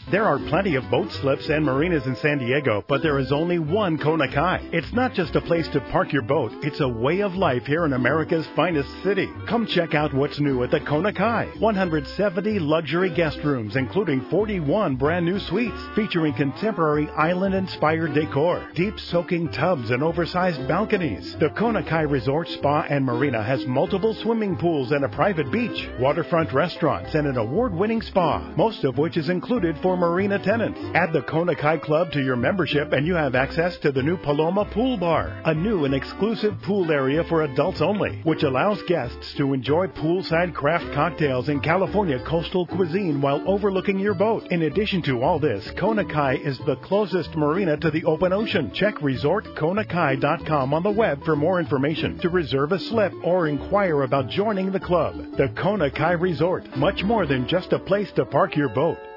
There are plenty of boat slips and marinas in San Diego, but there is only one Kona Kai. It's not just a place to park your boat, it's a way of life here in America's finest city. Come check out what's new at the Kona Kai. one hundred seventy luxury guest rooms, including forty-one brand new suites, featuring contemporary island-inspired decor, deep soaking tubs, and oversized balconies. The Kona Kai Resort, Spa, and Marina has multiple swimming pools and a private beach, waterfront restaurants, and an award-winning spa, most of which is included for marina tenants. Add the Kona Kai Club to your membership and you have access to the new Paloma Pool Bar, a new and exclusive pool area for adults only, which allows guests to enjoy poolside craft cocktails and California coastal cuisine while overlooking your boat. In addition to all this, Kona Kai is the closest marina to the open ocean. Check resort kona kai dot com on the web for more information, to reserve a slip, or inquire about joining the club. The Kona Kai Resort, much more than just a place to park your boat.